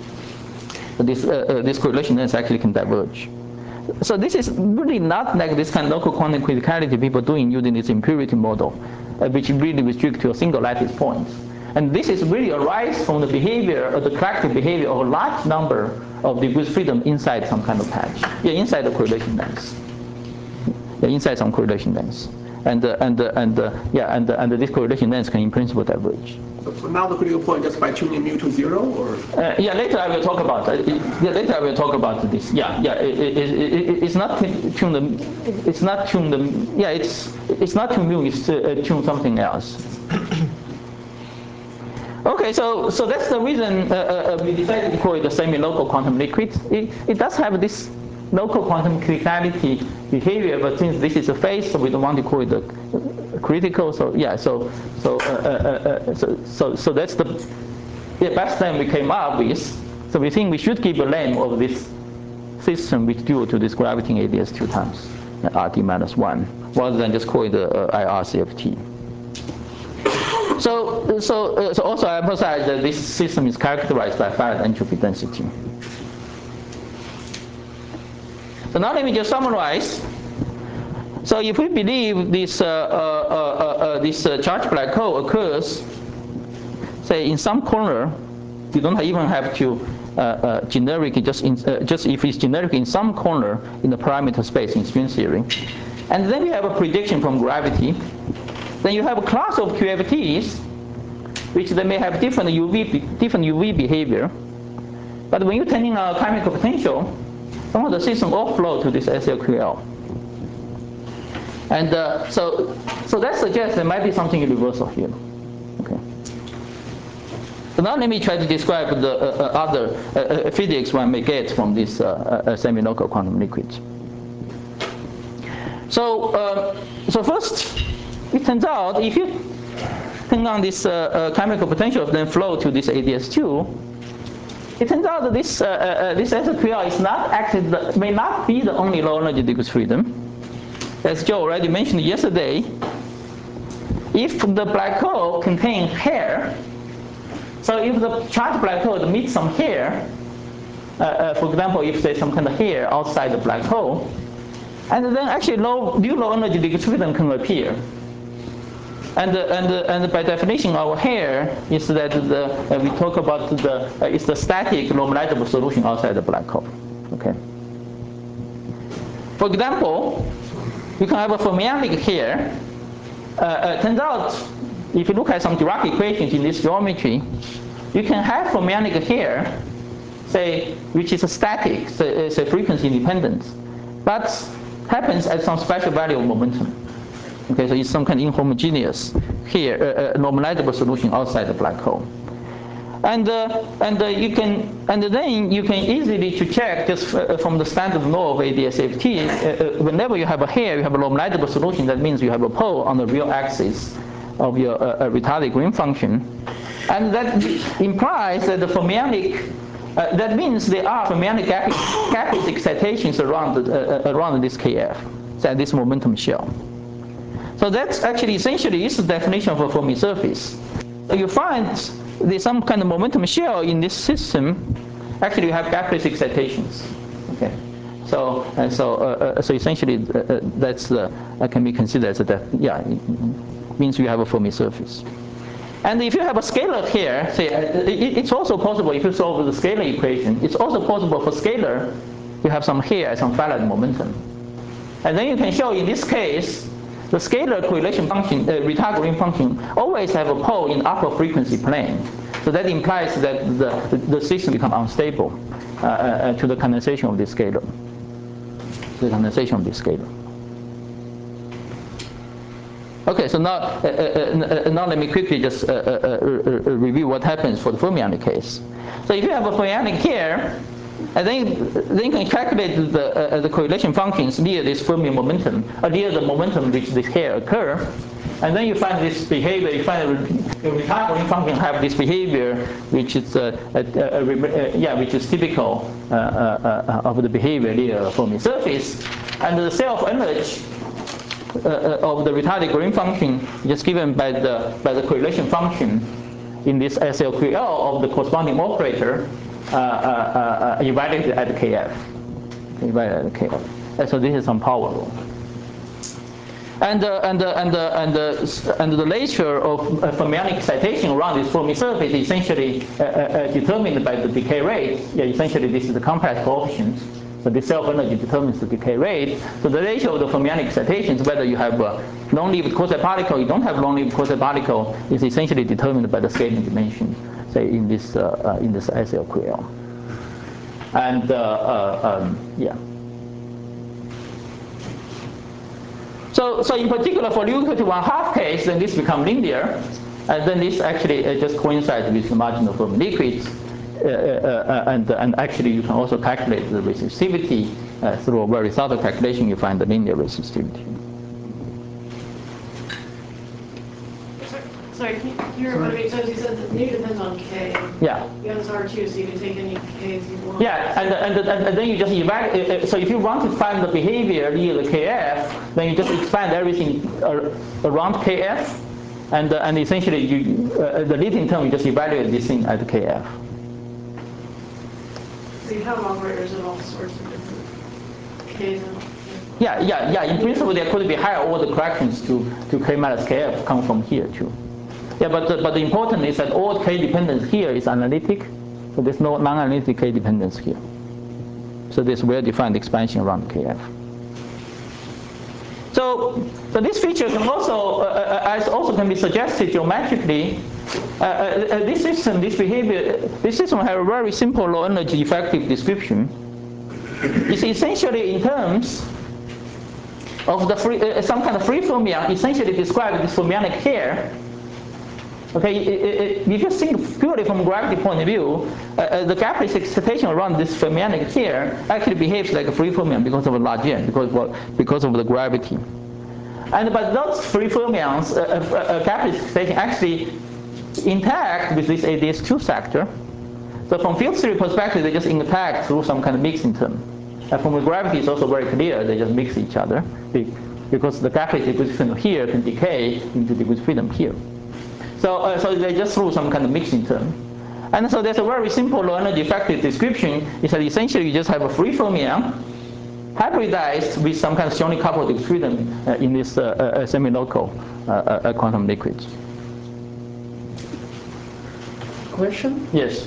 This correlation length actually can diverge. So this is really not like this kind of local quantum criticality people doing using this impurity model, which really restrict to a single lattice point. And this is really arise from the behavior, the collective behavior of a large number of degrees freedom inside some kind of patch. Yeah, inside the correlation length. Yeah, inside some correlation length. And this correlation length can in principle diverge. So now the critical point just by tuning mu to 0, or? Yeah, later I will talk about it. Yeah, later I will talk about this. Yeah, it's not tune the. It's not tune the. Yeah, it's not tune mu. It's tune something else. Okay, so that's the reason we decided to call it a semi-local quantum liquid. It does have this local quantum criticality behavior, but since this is a phase, so we don't want to call it a critical. So yeah, so that's the best name we came up with. So we think we should give a name of this system which due to this gravitating ADS 2 times RT-1, rather than just call it IRCFT. So also I emphasize that this system is characterized by finite entropy density. So now let me just summarize. So if we believe this charged black hole occurs, say in some corner, you don't even have to generic just if it's generic in some corner in the parameter space in string theory, and then we have a prediction from gravity. Then you have a class of QFTs, which they may have different UV behavior. But when you turn in a chemical potential, some of the system all flow to this SLQL. And so that suggests there might be something universal here. Okay. So now let me try to describe the other physics one may get from this semi-local quantum liquid. So first, it turns out if you turn on this chemical potential then flow to this ADS2, it turns out that this SLQL is not actually may not be the only low energy degrees freedom. As Joe already mentioned yesterday, if the black hole contains hair, so if the charged black hole meets some hair, for example, if there's some kind of hair outside the black hole, and then actually new low energy degrees freedom can appear. And by definition, our hair is that we talk about it's the static normalizable solution outside the black hole. Okay. For example, you can have a fermionic hair. Turns out, if you look at some Dirac equations in this geometry, you can have fermionic hair, say, which is a static, say frequency independent, but happens at some special value of momentum. Okay, so it's some kind of inhomogeneous here, normalizable solution outside the black hole. And then you can easily to check just from the standard law of ADS-FT, whenever you have a hair, you have a normalizable solution. That means you have a pole on the real axis of your retarded Green function, and that implies that the fermionic. That means there are fermionic gapless excitations around this KF, so this momentum shell. So that's actually essentially is the definition of a Fermi surface. So you find there's some kind of momentum shell in this system. Actually, you have gapless excitations. Okay, so essentially that's can be considered as it means you have a Fermi surface. And if you have a scalar here, say it's also possible if you solve the scalar equation. It's also possible for scalar you have some here, some finite momentum, and then you can show in this case. The scalar correlation function, retarded Green function, always have a pole in upper frequency plane. So that implies that the system becomes unstable to the condensation of this scalar. The condensation of this scalar. Okay, so now let me quickly just review what happens for the fermionic case. So if you have a fermionic here, And then you can calculate the correlation functions near this fermion momentum, near the momentum which this here occur. And then you find this behavior, you find the retarding function have this behavior which is which is typical of the behavior near the fermion surface. And the self-energy of the retarded Green function is given by the correlation function in this SLQL of the corresponding operator evaluated at KF. Evaluated at KF. And so this is some power law. And the nature of fermionic excitation around this Fermi surface is essentially determined by the decay rate. Yeah, essentially this is the complex coefficient. So this self-energy determines the decay rate. So the nature of the fermionic excitations, whether you have a long-lived quasi particle, you don't have long-lived quasi particle, is essentially determined by the scaling dimension, say in this SLQL. And yeah. So in particular for U-1/2 case, then this becomes linear, and then this actually just coincides with the marginal Fermi liquids. And actually you can also calculate the resistivity through a very subtle calculation. You find the linear resistivity. Sorry, can you remind me? So you said that mu depends on k. Yeah. You have this R2, so you can take any k's you want. Yeah, and then you just evaluate. So if you want to find the behavior near the KF, then you just expand everything around KF, and essentially you the leading term you just evaluate this thing at KF. So you have operators of all sorts of different k's and Yeah. In principle, there could be higher order corrections to k minus kf come from here too. Yeah, but the important is that all k dependence here is analytic, so there's no non-analytic k dependence here. So there's well-defined expansion around kf. So this feature can also can be suggested geometrically. This system has a very simple low energy effective description. It's essentially in terms of the some kind of free fermion, essentially described this fermionic hair. Okay, if you think purely from gravity point of view, the Gapli's excitation around this fermionic hair actually behaves like a free fermion because of a large n, because of the gravity. But those free fermions, Gapli's excitation actually interact with this ADS2 sector. So from field theory perspective, they just interact through some kind of mixing term. And from the gravity, it's also very clear they just mix each other because the Gapli's degree freedom here can decay into degree freedom here. So they just through some kind of mixing term. And so there's a very simple low energy effective description. Is that essentially you just have a free fermion hybridized with some kind of strongly coupled degree freedom in this semi-local quantum liquids. Question? Yes.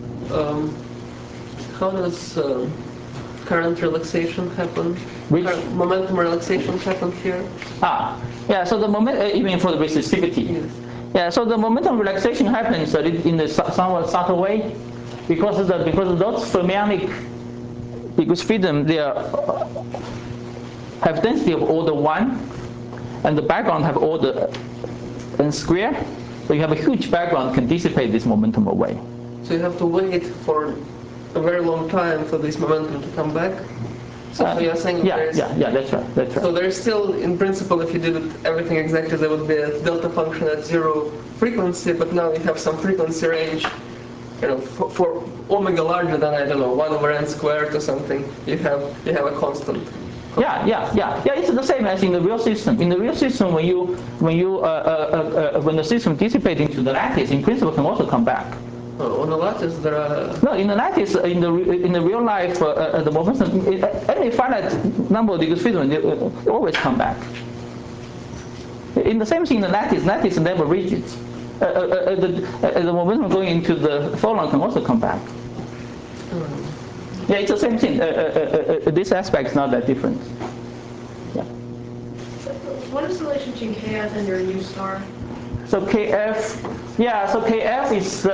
How does current relaxation happen? Which? Momentum relaxation happen here? Yeah, so the moment, you mean for the resistivity? Yes. Yeah, so the momentum relaxation happens in a somewhat subtle way because of those fermionic degree freedom, they have density of order 1, and the background have order n square. So you have a huge background can dissipate this momentum away. So you have to wait for a very long time for this momentum to come back? So you're saying that's right. So there's still, in principle, if you did everything exactly, there would be a delta function at 0 frequency, but now you have some frequency range, for omega larger than, I don't know, 1 over n squared or something, you have a constant. Yeah. It's the same as in the real system. In the real system, when the system dissipates into the lattice, in principle, can also come back. On the lattice, there are... No, in the lattice, in the real life, the momentum, any finite number of degrees freedom, they always come back. In the same thing, in the lattice never reaches. The momentum going into the photon can also come back. Yeah, it's the same thing. This aspect is not that different. Yeah. What is the relation between KF and your U star? So KF is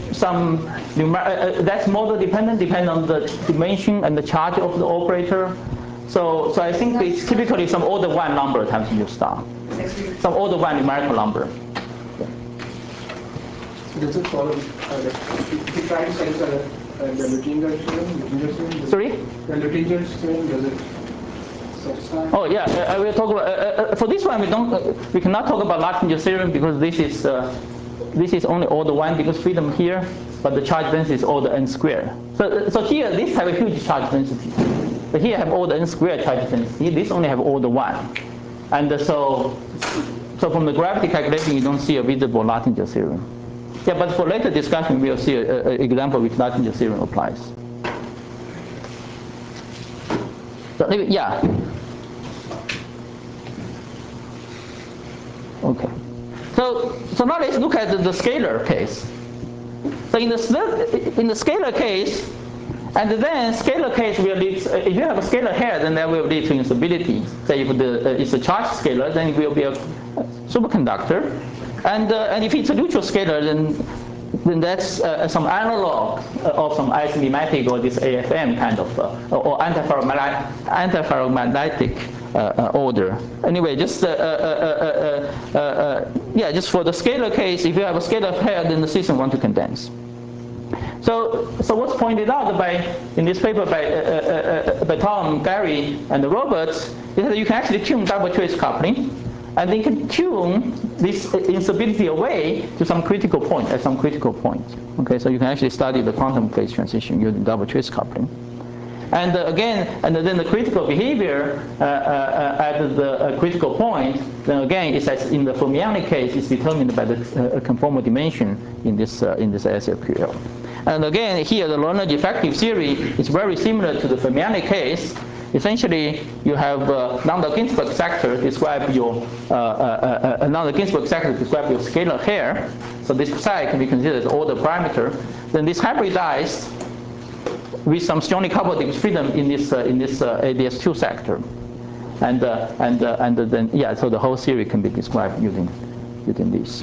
that's model dependent on the dimension and the charge of the operator. So I think it's typically some order 1 number times U star. Some order 1 numerical number. So does it follow if you try to satisfy the Luttinger theorem? Sorry? The Luttinger theorem, does it satisfy? Oh yeah, I will talk about, for this one we cannot talk about Luttinger theorem because this is only order 1 because freedom here, but the charge density is order n squared. So here this have a huge charge density, but here have order n squared charge density. This only have order 1, and so from the gravity calculation you don't see a visible Luttinger theorem. Yeah, but for later discussion we'll see an example which Luttinger theorem applies. So, yeah. Okay. So now let's look at the scalar case. So in the scalar case, and then scalar case will lead, if you have a scalar here, then that will lead to instability. Say if it's a charged scalar, then it will be a superconductor. And if it's a neutral scalar, then that's some analog of some isomimetic or this AFM kind of, or antiferromagnetic order. Anyway, just yeah, just for the scalar case, if you have a scalar pair, then the system want to condense. So what's pointed out in this paper by Tom, Gary, and Roberts is that you can actually tune double trace coupling, and they can tune this instability away to some critical point, at some critical point. Okay, so you can actually study the quantum phase transition using double trace coupling. And again, and then the critical behavior at the critical point, then again, it's as in the Fermionic case, is determined by the conformal dimension in this SLQL. And again, here the low energy effective theory is very similar to the Fermionic case. Essentially, you have Landau-Ginzburg sector describe your Landau-Ginzburg sector describe your scalar hair. So this psi can be considered as order parameter. Then this hybridized with some strongly coupled freedom in this ADS2 sector, and then yeah, so the whole theory can be described using this.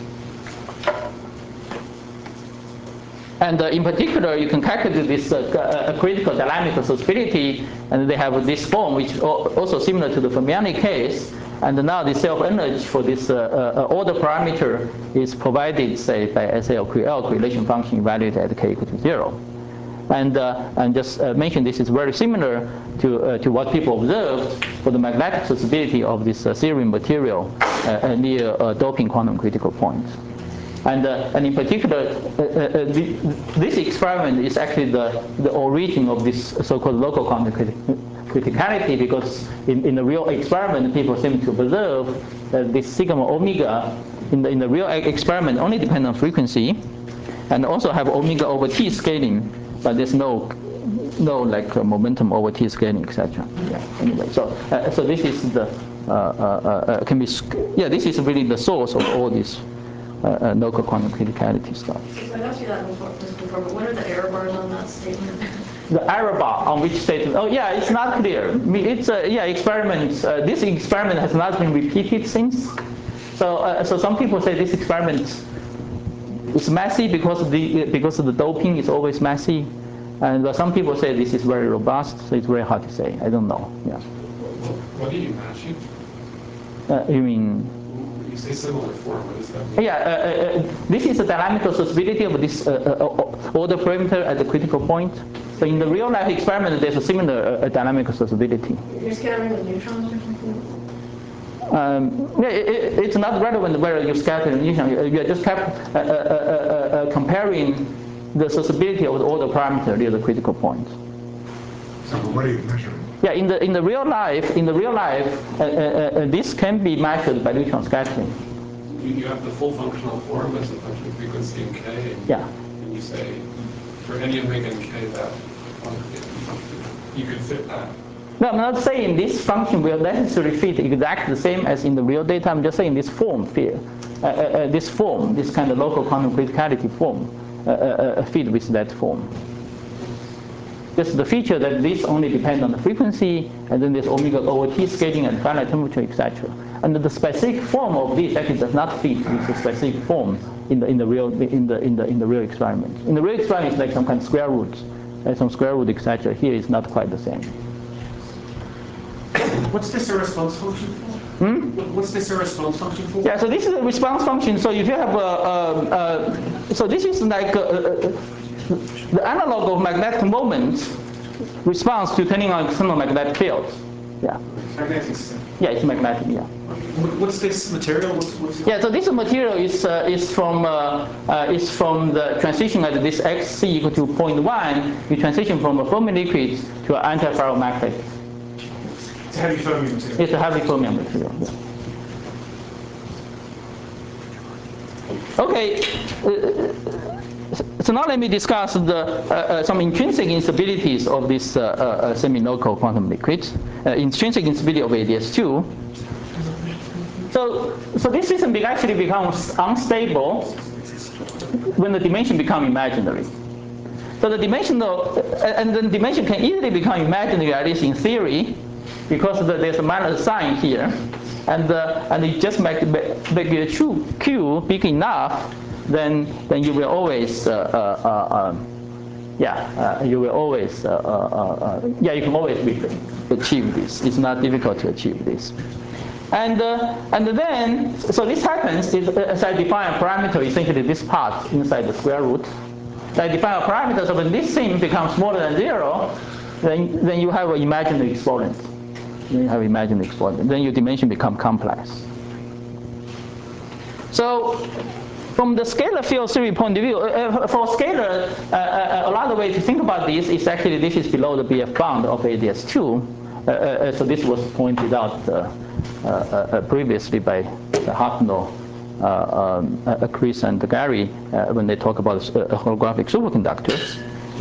And in particular, you can calculate this critical dynamic susceptibility, and they have this form which also similar to the Fermionic case. And now the self-energy for this order parameter is provided, say, by SLQL correlation function evaluated at k equal to 0. And just mention this is very similar to what people observed for the magnetic susceptibility of this serine material near a doping quantum critical point. And in particular, this experiment is actually the origin of this so-called local quantum criticality, because in the real experiment, people seem to observe that this sigma omega in the real experiment only depends on frequency, and also have omega over t scaling, but there's no like momentum over t scaling, etc. Yeah. Anyway, so this is the this is really the source of all this local quantum criticality stuff. So I asked you that before, but what are the error bars on that statement? The error bar on which statement? Oh yeah, it's not clear. I mean, it's experiments. This experiment has not been repeated since. So some people say this experiment is messy because of the doping is always messy, and some people say this is very robust. So it's very hard to say. I don't know. Yeah. What are you matching? You mean? You say similar form. What does that mean? Yeah, this is the dynamical susceptibility of this order parameter at the critical point. So in the real life experiment, there's a similar dynamical susceptibility. You're scattering with neutrons or something? It's not relevant whether you scatter the neutron. You're just comparing the susceptibility of the order parameter near the critical point. So what are you measuring? Yeah, in the real life, this can be measured by neutron scattering. You have the full functional form as a function of frequency in k. And you say for any omega in k that you could fit that. No, I'm not saying this function will necessarily fit exactly the same as in the real data. I'm just saying this form fit, this kind of local quantum criticality form, fit with that form. Just the feature that this only depends on the frequency, and then there's omega over t scaling and finite temperature, etc. And the specific form of this actually does not fit with the specific form in the real experiment. In the real experiment, it's like some kind of square root, some square root, etc. Here it's not quite the same. What's this a response function for? What's this a response function for? Yeah, so this is a response function. So if you have so this is like the analog of magnetic moment responds to turning on external magnetic field. Yeah. Magnetic. Yeah, it's magnetic. Yeah. What's this material? What's Yeah. So this material is from the transition at this xc equal to 0.1. You transition from a Fermi liquid to an antiferromagnetic. It's a heavy fermium material. It's a heavy fermium material. Yeah. Okay. So now let me discuss some intrinsic instabilities of this semi-local quantum liquid. Intrinsic instability of ADS2. So this system actually becomes unstable when the dimension becomes imaginary. So the dimension can easily become imaginary, at least in theory, because there's a minus sign here, and you just make your true Q big enough, then you will always you can always achieve this. It's not difficult to achieve this. And then, so this happens as I define a parameter, essentially this part inside the square root. So I define a parameter, so when this thing becomes smaller than 0, then you have an imaginary exponent. Then your dimension becomes complex. So from the scalar field theory point of view, for scalar, another way to think about this is actually this is below the BF bound of ADS2. So this was pointed out previously by Hartnell, Chris, and Gary when they talk about holographic superconductors.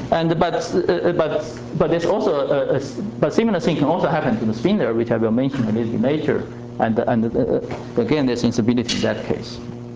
But there's also but similar thing can also happen to the spinor, which I will mention a little bit later. And again, there's instability in that case.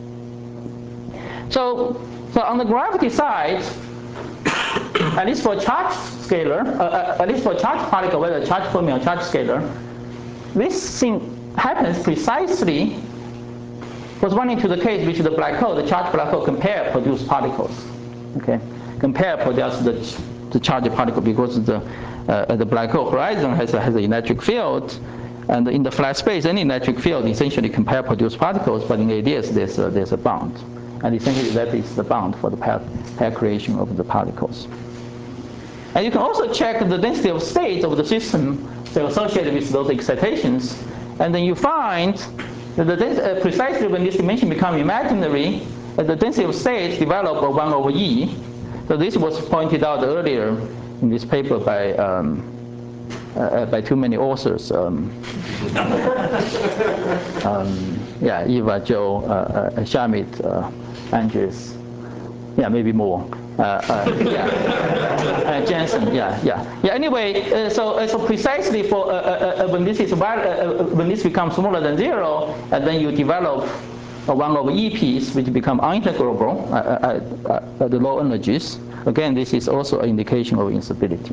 So on the gravity side, at least for a charged scalar, at least for a charged particle, whether a charged fermi or charged scalar, this thing happens precisely corresponding to the case which the black hole, the charged black hole, compare produced particles. Okay, compare produce the charged particle because the black hole horizon has an electric field, and in the flat space, any electric field essentially compare produced particles, but in ADS there's a bound. And essentially that is the bound for the pair creation of the particles. And you can also check the density of states of the system associated with those excitations, and then you find that precisely when this dimension becomes imaginary, the density of states develop a 1 over E. So this was pointed out earlier in this paper by too many authors. Eva, Joe, Shamit, Andres, maybe more. Jensen, Anyway, so precisely for when this becomes smaller than 0, and then you develop a 1 over E piece, which become unintegrable at the low energies. Again, this is also an indication of instability.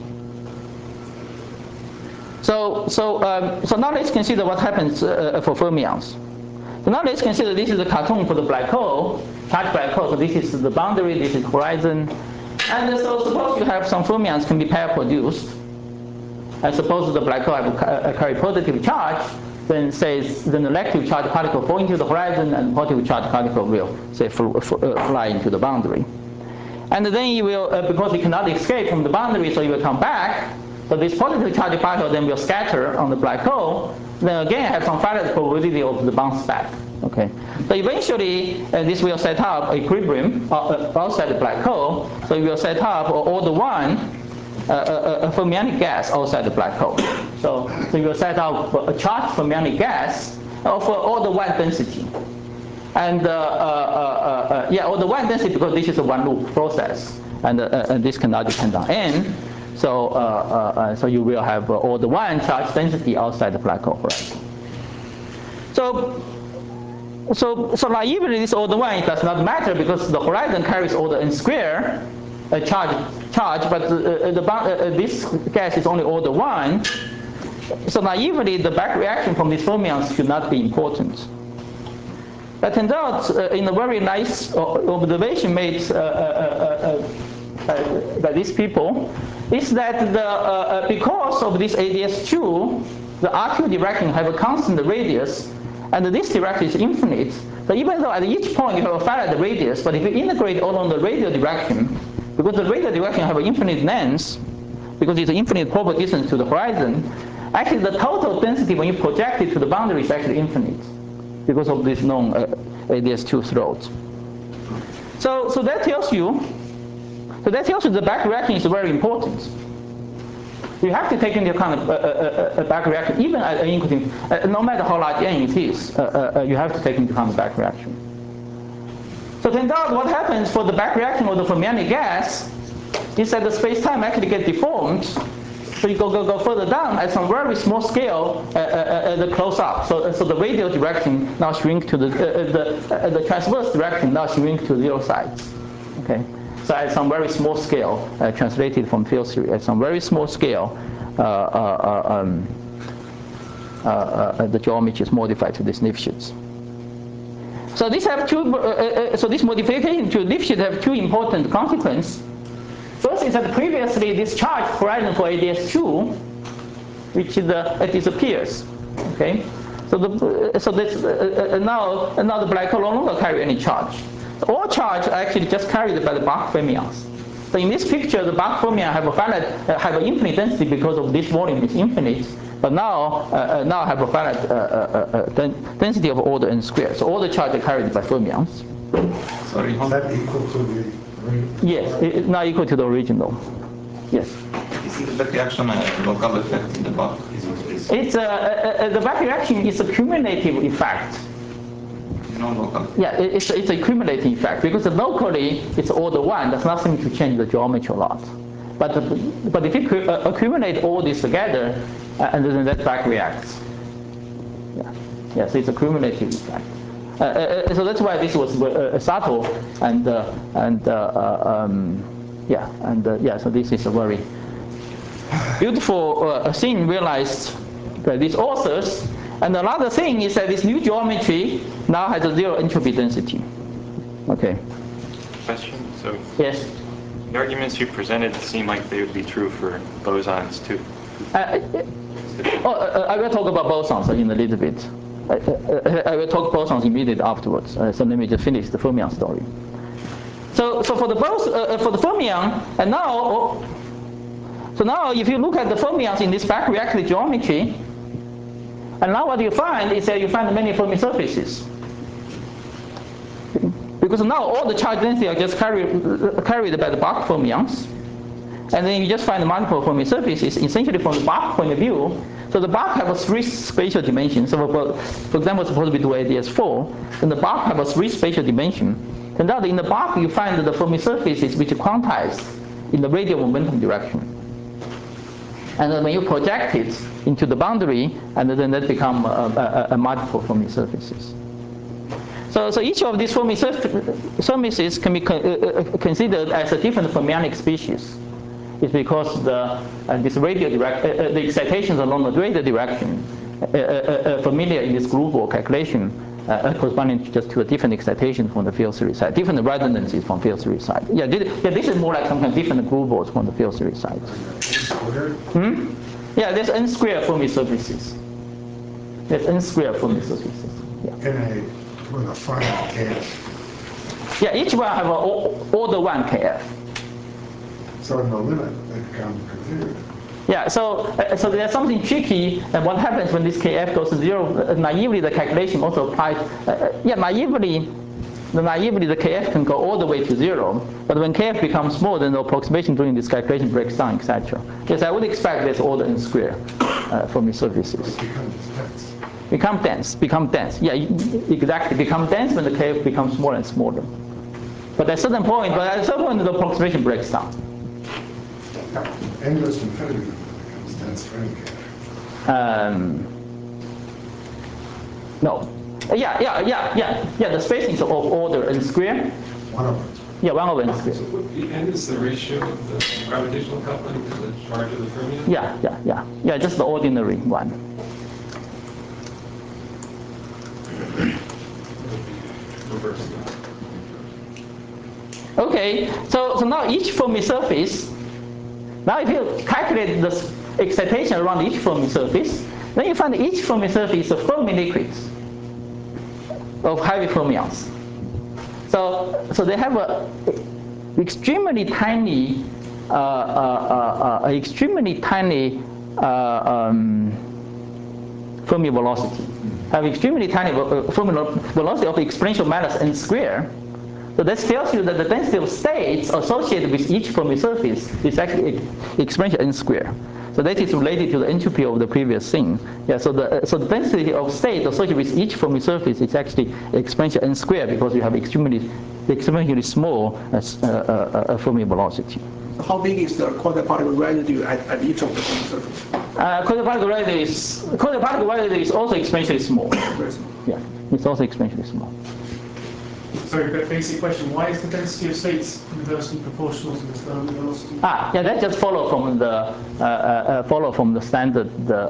So now let's consider what happens for fermions. So now let's consider this is a cartoon for the black hole, charged black hole. So this is the boundary, this is horizon. And so suppose you have some fermions can be pair produced. And suppose the black hole carry positive charge, then the negative charge particle fall into the horizon, and positive charge particle will say fly into the boundary. And then you will, because you cannot escape from the boundary, so you will come back. So this positive charge particle then will scatter on the black hole. Then again have some finite probability of the bounce back. Okay. So eventually this will set up equilibrium outside the black hole. So you will set up order 1 a fermionic gas outside the black hole. So you will set up a charged fermionic gas of order 1 density. And order 1 density because this is a one loop process, and this cannot depend on n. So you will have order 1 charge density outside the black hole horizon. So naively, this order 1 it does not matter because the horizon carries order n square charge, but this gas is only order 1. So naively, the back reaction from these fermions should not be important. It turns out, in a very nice observation made by these people, is that because of this ADS2, the RQ direction have a constant radius, and this direction is infinite. So even though at each point you have a finite radius, but if you integrate along the radial direction, because the radial direction have an infinite length, because it's an infinite proper distance to the horizon, actually the total density when you project it to the boundary is actually infinite because of this known ADS2 throat. So that tells you the back reaction is very important. You have to take into account a back reaction, even at n equal to, no matter how large n it is, you have to take into account the back reaction. So turns out what happens for the back reaction of the fermionic gas is that the space-time actually gets deformed. So you go further down at some very small scale, the close up. So the radial direction now shrink to the transverse direction now shrink to zero sides. Okay. So at some very small scale, translated from field theory, at some very small scale, the geometry is modified to this Lifshitz. So these have two. So this modification to Lifshitz have two important consequences. First is that previously this charge horizon for ADS2, which disappears. Okay. So now the black hole no longer carry any charge. All charge are actually just carried by the Bach fermions. So in this picture, the Bach fermion have an infinite density because of this volume is infinite, but now have a finite density of order n squared. So all the charge are carried by fermions. Sorry, is that equal to the original? Yes, it's not equal to the original. Yes. Isn't the back reaction a local effect in the Bach? It's the back reaction is a cumulative effect. Yeah, it's a cumulative effect because locally it's order 1. There's nothing to change the geometry a lot. But if you accumulate all this together, and then that back reacts. Yeah, so it's a cumulative effect. So that's why this was subtle so this is a very beautiful thing realized by these authors. And another thing is that this new geometry now has a zero entropy density. Okay. Question? So yes. The arguments you presented seem like they would be true for bosons too. I will talk about bosons in a little bit. I will talk bosons immediately afterwards. So let me just finish the fermion story. So for the fermion, and now, so now if you look at the fermions in this back reactive geometry, and now what you find is that you find many Fermi surfaces. Because now all the charge density are just carried by the Bach fermions. And then you just find multiple Fermi surfaces, essentially from the Bach point of view. So the Bach have a 3 spatial dimensions. So for example, suppose we do ADS4, then the Bach have a 3 spatial dimension. And now in the Bach you find the Fermi surfaces which are quantized in the radial momentum direction. And then when you project it into the boundary, and then that become a multiple Fermi surfaces. So each of these Fermi surfaces can be considered as a different fermionic species. It's because this radial the excitations along the radial direction familiar in this group ball calculation corresponding just to a different excitation from the field theory side, different resonances from field theory side. Yeah, this is more like some kind of different group balls from the field theory side. Yeah, there's n squared Fermi surfaces. There's n squared Fermi surfaces. Yeah. With a finite KF. Yeah, each one have an order 1 KF. So in the limit, they become configured. Yeah, so there's something tricky, and what happens when this KF goes to 0, naively the calculation also applies, naively the KF can go all the way to 0, but when KF becomes small, then the approximation during this calculation breaks down, etc. Yes, I would expect this order n squared Fermi surfaces. Become dense. Yeah, exactly, become dense when the KF becomes smaller and smaller. But at a certain point, the approximation breaks down. N goes to infinity, it becomes dense for any KF. No. Yeah, the spacing is of order n squared. 1 over. Yeah, 1 over n squared. So n is the ratio of the gravitational coupling to the charge of the fermion? Yeah, just the ordinary one. Okay, so now each Fermi surface, now if you calculate the excitation around each Fermi surface, then you find each Fermi surface is a Fermi liquid of heavy fermions. So they have extremely tiny Fermi velocity, have extremely tiny Fermi velocity of exponential minus n squared. So that tells you that the density of states associated with each Fermi surface is actually exponential n squared. So that is related to the entropy of the previous thing. Yeah. So the density of state associated with each Fermi surface is actually exponential n squared because you have extremely small Fermi velocity. So how big is the quasi-particle residue at each of the Fermi surfaces? Quasi-particle residue is also exponentially small. Yeah, it's also exponentially small. Sorry, but basic question: why is the density of states inversely proportional to the Fermi velocity? Yeah, that just follow from the standard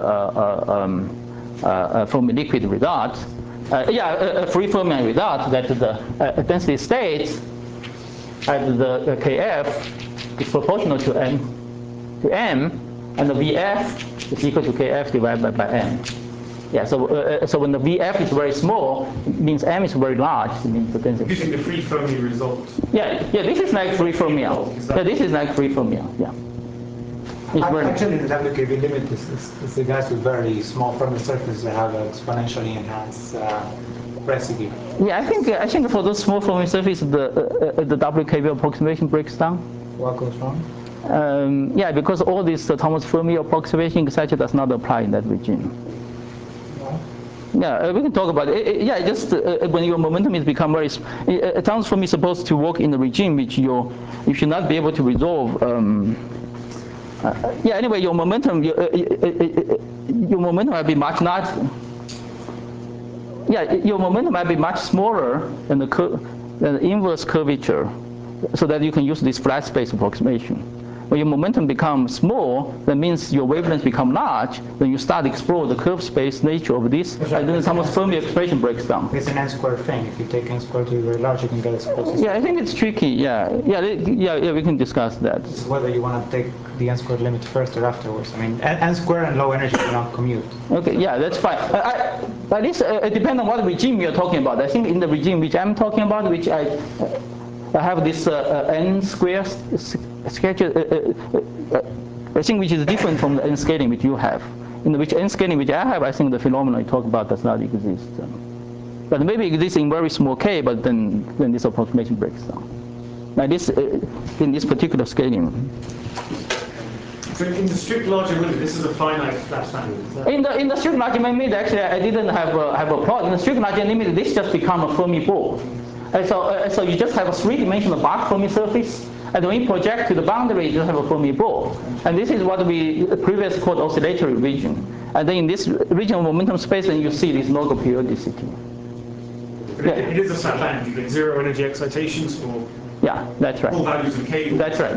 Fermi liquid result. Free fermion result that the density states at the Kf is proportional to m, and the Vf is equal to Kf divided by m. Yeah, so when the Vf is very small, it means m is very large. It means the density. Using the free Fermi result. Yeah, this is like free fermion. Yeah, this is like free fermion. Yeah. Actually, the WKB limit is the guys with very small Fermi surfaces that have exponentially enhanced residue. Yeah, I think for those small Fermi surfaces, the WKB approximation breaks down. What goes wrong? Yeah, because all this Thomas Fermi approximation, etc., does not apply in that regime. Yeah, we can talk about it. Yeah, just when your momentum is become very, Thomas Fermi is supposed to work in a regime which you should not be able to resolve. Anyway, your momentum might be much larger. Yeah, your momentum might be much smaller than the inverse curvature, so that you can use this flat space approximation. When your momentum becomes small, that means your wavelengths become large. Then you start to explore the curved space nature of this, and then the Thomas Fermi expression breaks down. It's an n-squared thing. If you take n-squared to be very large, you can get as close as. Yeah, I think it's tricky. Yeah, we can discuss that. It's whether you want to take the n-squared limit first or afterwards. I mean, n-squared and low energy do not commute. Okay, yeah, that's fine. At least it depends on what regime you're talking about. I think in the regime which I'm talking about, which I have this n-squared schedule, I think which is different from the n-scaling which you have. In which n-scaling which I have, I think the phenomenon you talk about does not exist. But maybe it exists in very small k, but then this approximation breaks down. Like this, in this particular scaling. So in the strict logic limit, this is a finite flat standard. In the strict logic limit, actually, I didn't have a plot. In the strict logic limit, this just become a Fermi ball. And so you just have a three-dimensional Bach Fermi surface, and when you project to the boundary, you just have a Fermi ball. And this is what we previously called oscillatory region. And then in this region of momentum space, then you see this local periodicity. But it is a flat band. You get zero energy excitations for that's right. Full values of k. That's right.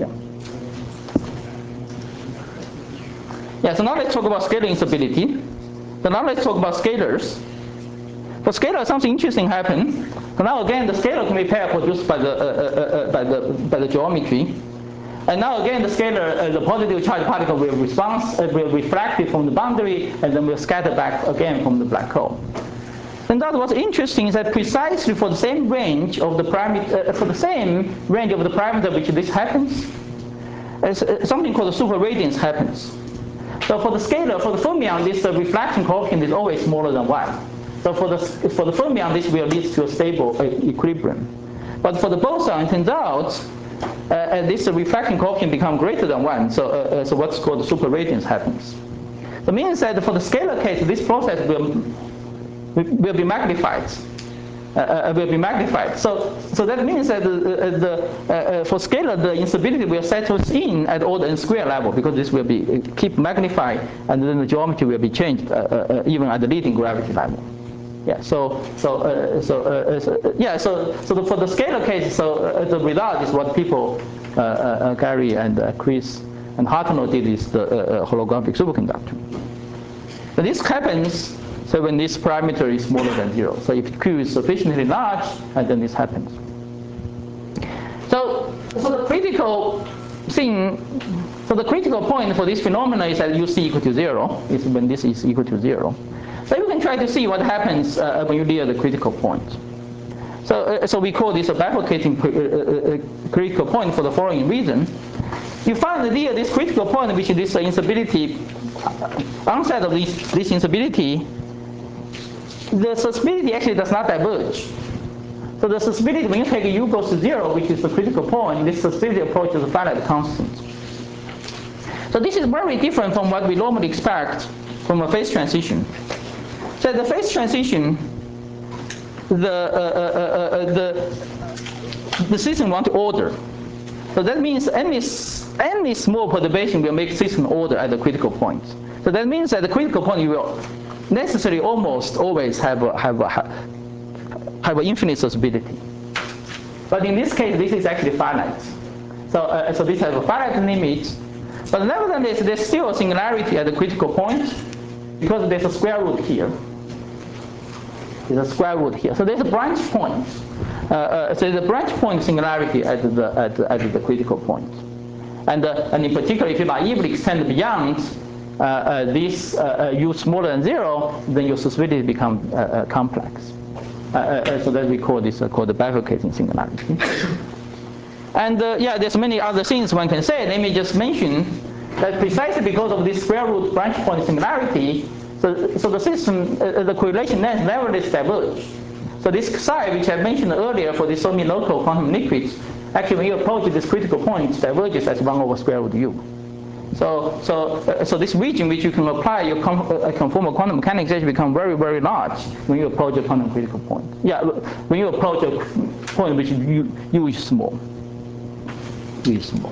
Yeah, so now let's talk about scalar instability. So now let's talk about scalars. For scalar, something interesting happened. So now again, the scalar can be pair produced by the geometry. And now again, the scalar, the positive charged particle will refract it from the boundary, and then will scatter back again from the black hole. And that what's interesting is that precisely for the same range of the parameter, which this happens, something called the superradiance happens. So for the scalar, for the fermion, this reflection coefficient is always smaller than 1. So for the fermion, this will lead to a stable equilibrium. But for the boson, it turns out this reflection coefficient becomes greater than 1. So what's called the superradiance happens. It means that for the scalar case, this process will be magnified. So that means that for scalar, the instability will settle in at all the n-square level, because this will be keep magnified, and then the geometry will be changed even at the leading gravity level. Yeah. So for the scalar case, the result is what people Gary and Chris and Hartnell did is the holographic superconductor. But this happens. So when this parameter is smaller than 0. So if Q is sufficiently large, and then this happens. So the critical point for this phenomenon is that UC equal to 0, is when this is equal to 0. So you can try to see what happens when you near the critical point. So we call this a bifurcating critical point for the following reason. You find here this critical point, which is this instability, outside of this instability, the susceptibility actually does not diverge. So the susceptibility, when you take u goes to 0, which is the critical point, this susceptibility approaches a finite constant. So this is very different from what we normally expect from a phase transition. So the phase transition, the system want to order. So that means any small perturbation will make system order at the critical point. So that means at the critical point you will necessarily almost always have an infinite susceptibility. But in this case, this is actually finite. So this has a finite limit. But nevertheless, there's still a singularity at the critical point because there's a square root here. There's a square root here. So there's a branch point. So there's a branch point singularity at the critical point. And in particular, if you naively extend beyond this u smaller than 0, then your susceptibility becomes complex. So that we call this called the bifurcating singularity. And yeah, there's many other things one can say. Let me just mention that precisely because of this square root branch point singularity, so the system, the correlation length nevertheless diverge. So this psi, which I mentioned earlier for the semi-local quantum liquids, actually when you approach this critical point, it diverges as 1 over square root u. So this region which you can apply your conformal quantum mechanics actually become very, very large when you approach a quantum critical point. Yeah, when you approach a point which u is small. U is small.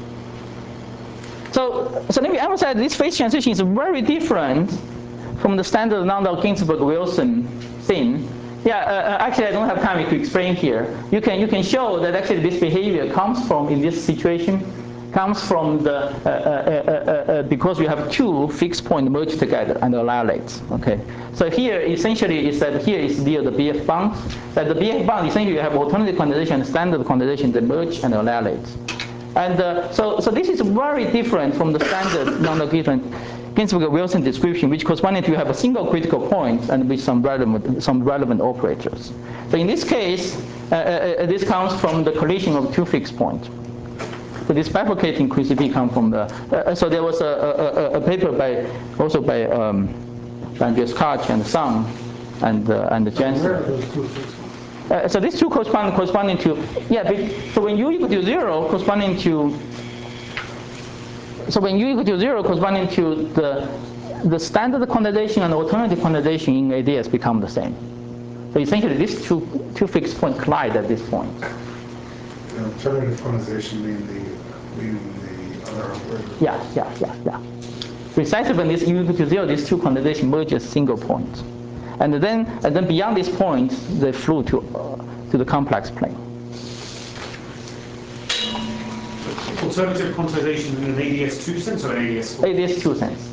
So let me emphasize this phase transition is very different from the standard Landau-Ginzburg-Wilson thing. Yeah, actually I don't have time to explain here. You can show that actually this behavior comes from, in this situation, comes from the because you have two fixed points merged together and annihilate. Okay, so here essentially is that here is near the BF bound. That the BF bound essentially you have alternative quantization and standard quantization that merge and annihilate. And so this is very different from the standard Landau-Ginzburg-Wilson description, which corresponds to you have a single critical point and with some relevant operators. So in this case, this comes from the collision of two fixed points. So this bifurcating QCP comes from the. So there was a paper by Andreas Koch and Sung and Jensen. Where are those two fixed points? So these two corresponding to so when u equal to 0 corresponding to. So when u equal to 0 corresponding to the standard quantization and alternative quantization in ADS become the same. So essentially these two fixed points collide at this point. The alternative quantization meaning the other operator? Yeah. Precisely when this u equal to 0, these two quantization merge as single points. And then beyond this point, they flew to the complex plane. Alternative quantization in an ADS2 sense or an ADS4? ADS2 sense.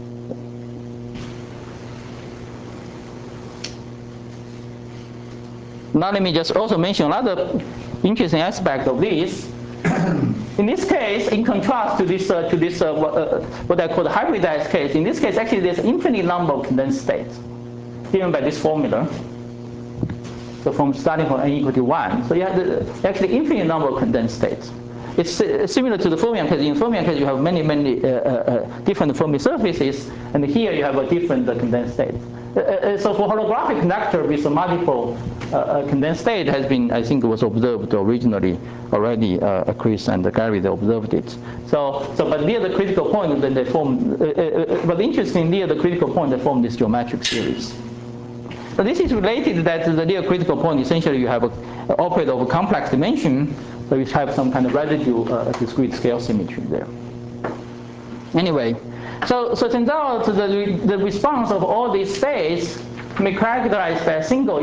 Now let me just also mention another interesting aspect of this. In this case, in contrast to this what I call the hybridized case, in this case actually there's infinite number of condensed states given by this formula. So from starting from n equal to 1, so you have actually infinite number of condensed states. It's similar to the fermion case. In fermion case, you have many different Fermi surfaces, and here you have a different condensed state. So for holographic conductor with a multiple condensed state has been, I think, it was observed originally already. Chris and Gary they observed it. But near the critical point, then they form. But interestingly, near the critical point, they form this geometric series. So this is related that the near critical point essentially you have an operator of a complex dimension. So you have some kind of residual discrete scale symmetry there. Anyway, so it turns out the response of all these states can be characterized by a single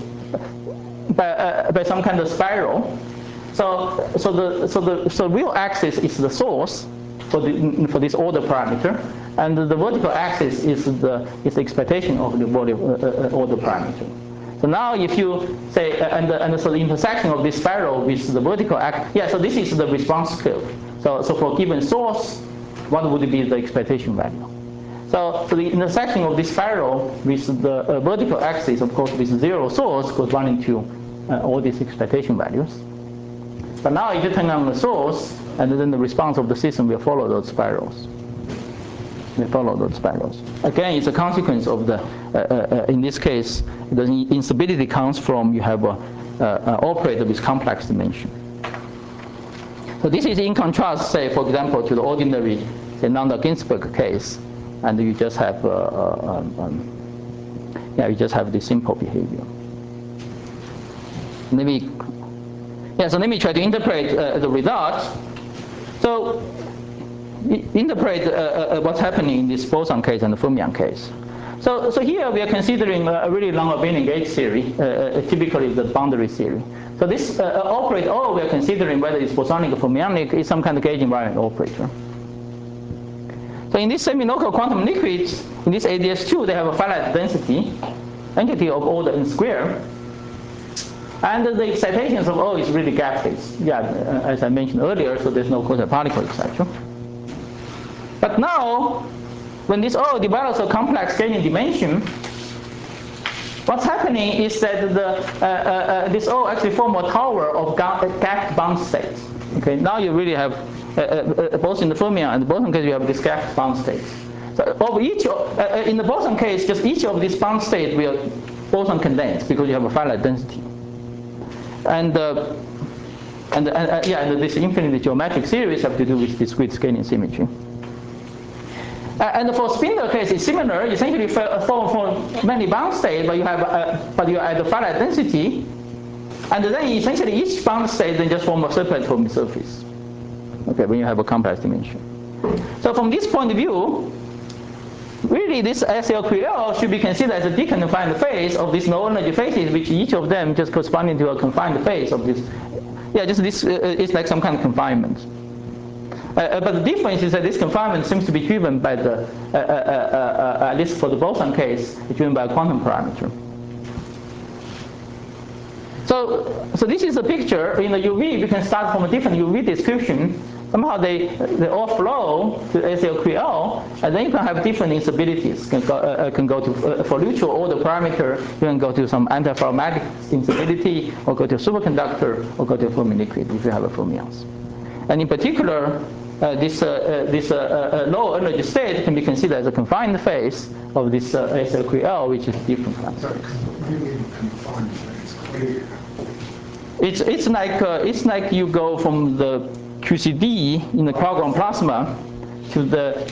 by some kind of spiral. So real axis is the source for this order parameter, and the vertical axis is the expectation of the order parameter. So now if you say, and so the intersection of this spiral with the vertical axis, so this is the response curve. So for a given source, what would be the expectation value? So the intersection of this spiral with the vertical axis, of course, with zero source corresponding to all these excitation values. But now if you turn on the source, and then the response of the system will follow those spirals. They follow those spirals. Again, it's a consequence of the, in this case, the instability comes from you have an operator with complex dimension. So this is in contrast, say, for example, to the ordinary Nanda-Ginsburg case, and you just have, you just have this simple behavior. Let me try to interpret the results. So interpret what's happening in this boson case and the fermion case. So here we are considering a really long abelian gauge theory, typically the boundary theory. So this operator, we are considering whether it's bosonic or fermionic, is some kind of gauge invariant operator. So in this semi-local quantum liquids, in this ADS2, they have a finite density, entity of order n square. And the excitations of O is really gapless. Yeah, as I mentioned earlier, so there's no quasi-particle excitation. But now, when this O develops a complex scaling dimension, what's happening is that this O actually forms a tower of gapped bound states. Okay, now you really have, both in the fermion and the boson case, you have these gapped bound states. So of each, in the boson case, just each of these bound states will boson condense because you have a finite density. And this infinite geometric series have to do with discrete scaling symmetry. And for spindle case, it's similar. Essentially, form many bound states, but you have you add a finite density, and then essentially each bound state then just form a separate Fermi surface. Okay, when you have a complex dimension. So from this point of view, really this SLQL should be considered as a deconfined phase of these low energy phases, which each of them just corresponding to a confined phase of this. Yeah, just this is like some kind of confinement. But the difference is that this confinement seems to be driven by the, at least for the boson case, driven by a quantum parameter. So this is a picture in the UV. We can start from a different UV description. Somehow they all flow to SLQL, and then you can have different instabilities. Can go to for neutral order parameter. You can go to some antiferromagnetic instability, or go to a superconductor, or go to a Fermi liquid if you have a fermions. And in particular, this low energy state can be considered as a confined phase of this SLQL, which is different from. It's like you go from the QCD in the quark-gluon plasma to the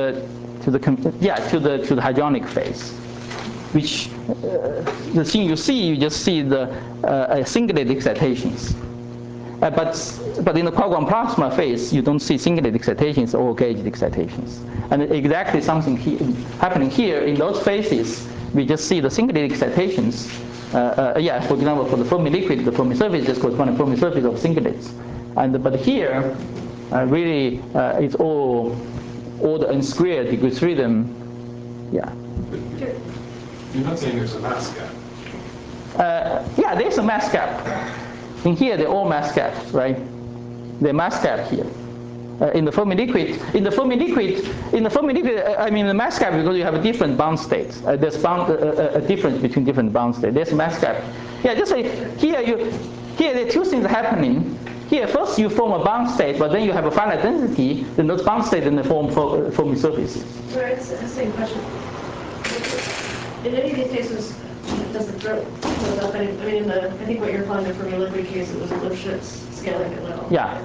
hadronic phase, which the thing you see, you just see the singlet excitations. But in the quark-gluon plasma phase, you don't see singlet excitations or gauged excitations. And exactly something happening here in those phases, we just see the singlet excitations. For example, for the Fermi liquid, the Fermi surface just corresponds to the Fermi surface of singlets. But here, really, it's all the n squared degree freedom. Yeah. You're not saying there's a mass gap. There's a mass gap. In here, they're all mass gaps, right? They're mass gap here. In the Fermi liquid, I mean the mass gap because you have different bound states. There's a difference between different bound states. There's mass gap. Yeah, just say here there are two things happening. Here, first you form a bound state, but then you have a finite density. Then those bound states then form Fermi surfaces. Sorry, it's the same question. In any of these cases, does the throat close up? I mean, I think what you're calling the Fermi liquid case, it was Lipschitz scaling it well. Yeah.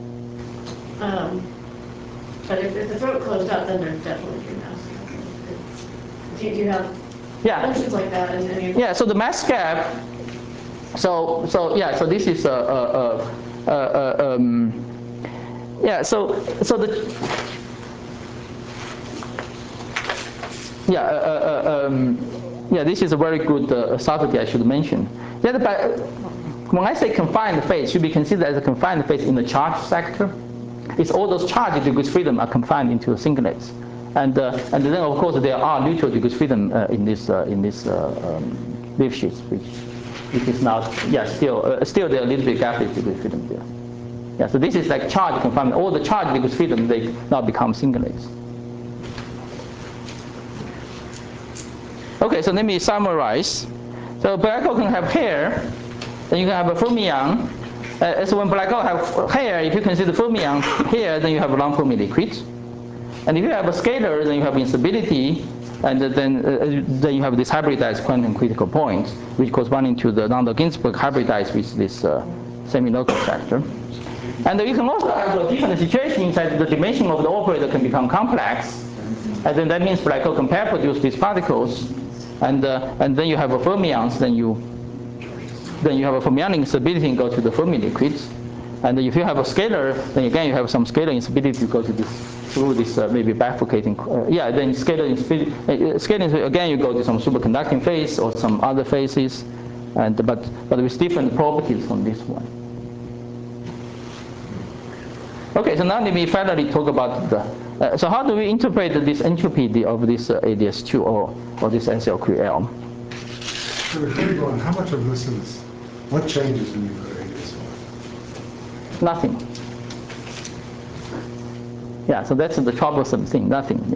But if the throat closed up, then there's definitely a mass gap. Do you have functions like that? So the mass gap. So this is this is a very good subtlety I should mention. When I say confined phase, it should be considered as a confined phase in the charge sector. It's all those charge degrees freedom are confined into singlets, and then of course there are neutral degrees freedom in this Lipschitz, which is not still there are a little bit gapless degree freedom there. Yeah, so this is like charge confinement. All the charge degrees freedom they now become singlets. Okay, so let me summarize. So black hole can have hair, then you can have a fermion. So when black hole have here, if you consider fermion here, then you have a non-Fermi liquid. And if you have a scalar, then you have instability, and then you have this hybridized quantum critical point, which corresponding to the Landau-Ginzburg hybridized with this semi-local factor. And you can also have a different situation inside the dimension of the operator can become complex, and then that means black hole can pair produce these particles, and then you have a fermions, then you have a fermionic instability and go to the Fermi liquids. And if you have a scalar, then again you have some scalar instability to go to this through this maybe bifurcating. Then scalar instability, again you go to some superconducting phase or some other phases, but with different properties from this one. Okay, so now let me finally talk about so how do we interpret this entropy of this ADS2 or this SLQL? So before you go on, how much of this is, what changes when you go to ADS1? Nothing. Yeah, so that's the troublesome thing, nothing, yeah.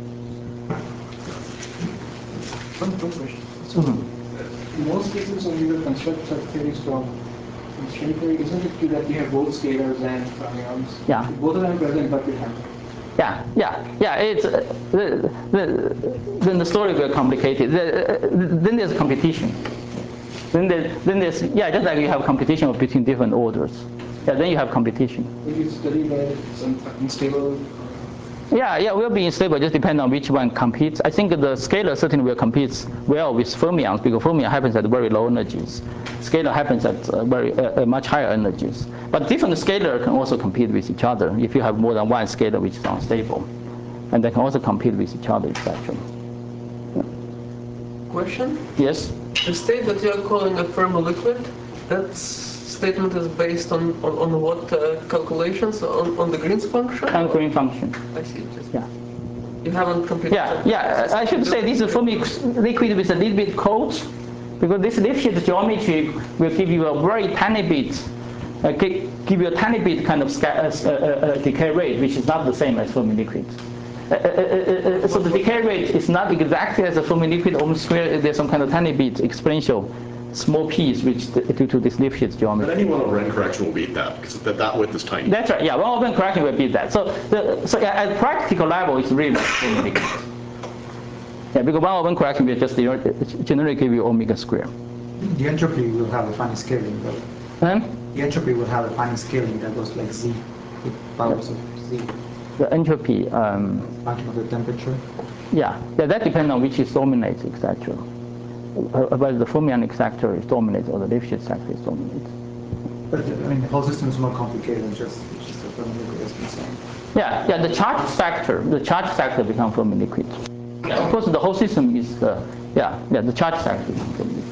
One quick question. So, in most cases when you construct such theories from string theory, isn't it true that you have both scalars and fermions? Yeah. Both of them present, but different. Yeah. It's then the story will complicated. Then there's competition. Then there's just like you have competition between different orders. Yeah, then you have competition. Will you study by some unstable? Yeah, will be unstable. Just depend on which one competes. I think the scalar certainly will compete well with fermions because fermion happens at very low energies. Scalar happens at much higher energies. But different scalar can also compete with each other if you have more than one scalar which is unstable, and they can also compete with each other, etc. Question? Yes. The state that you are calling a Fermi liquid, that statement is based on what calculations? On the Green's function? On Green function. I see. Yeah. You haven't computed. Yeah. I should say this is a Fermi liquid with a little bit cold, because this Lipschitz geometry will give you a very tiny bit, give you a tiny bit kind of decay rate, which is not the same as Fermi liquid. So the decay rate is not exactly as a Fermi liquid Ohm square. There's some kind of tiny bit exponential small piece which due to this Lipschitz geometry. But any 1/n correction will beat that because that width is tiny. That's right. Yeah, 1/n correction will beat that. So at practical level, it's really like Fermi liquid. Yeah, because 1/n correction will just generally give you omega square. The entropy will have a funny scaling though. The entropy will have a funny scaling that goes like z, with powers of z. The entropy. Function of the temperature. Yeah, that depends on which is dominates, etc. Whether the fermionic sector is dominated or the Lipschitz sector is dominated. But I mean, the whole system is more complicated than just a Fermi liquid as concerned. Yeah, the charge factor becomes Fermi liquid. Yeah, of course, the whole system is the charge factor becomes Fermi liquid.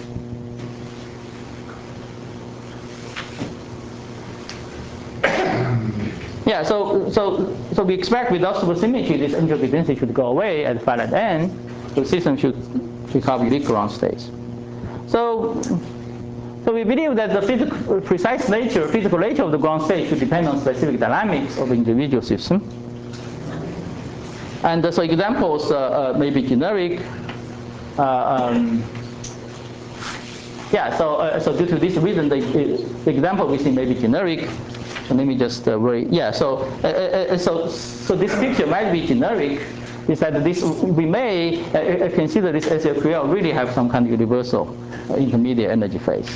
Yeah, so we expect without supersymmetry, this entropy density should go away at finite n. The system should recover unique ground states. So we believe that the precise physical nature of the ground state should depend on specific dynamics of the individual system. And so examples may be generic. So due to this reason, the example we see may be generic. So let me just so this picture might be generic. Is that we may consider this SLQL really have some kind of universal intermediate energy phase.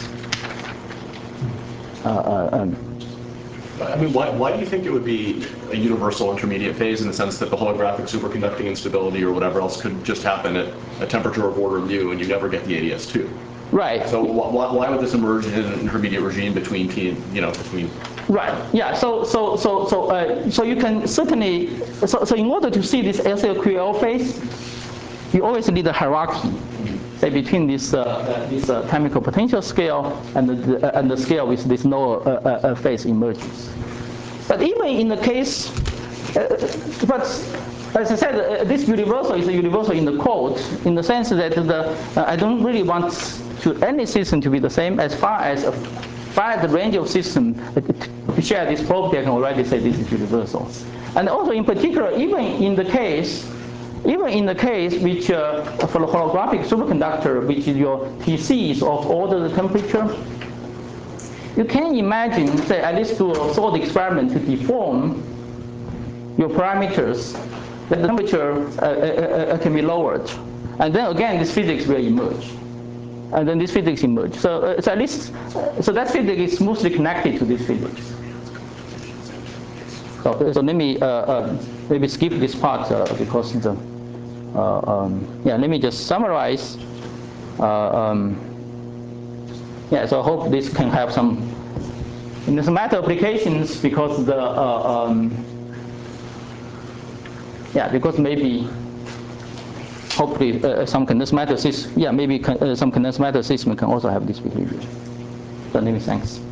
I mean, why do you think it would be a universal intermediate phase in the sense that the holographic superconducting instability or whatever else could just happen at a temperature of order mu and you never get the ADS2? Right. So why would this emerge in an intermediate regime between between? Right. Yeah. So you can certainly so in order to see this SLQL phase, you always need a hierarchy, say between this chemical potential scale and the scale with this lower phase emerges. But even in the case, but as I said, this universal is a universal in the code, in the sense that I don't really want any system to be the same as far as the range of system to share this property. I can already say this is universal. And also in particular, even in the case which for the holographic superconductor, which is your TC is of order the temperature, you can imagine, say, at least to a thought experiment to deform your parameters, that the temperature can be lowered. And then again, this physics will emerge. And then this physics emerge. So it's at least, so that physics is smoothly connected to this physics. So let me maybe skip this part because the, yeah, let me just summarize. Yeah, so I hope this can have some mathematical applications because the yeah, because maybe hopefully some condensed matter system, yeah, maybe some condensed matter system can also have this behavior. So let me thanks.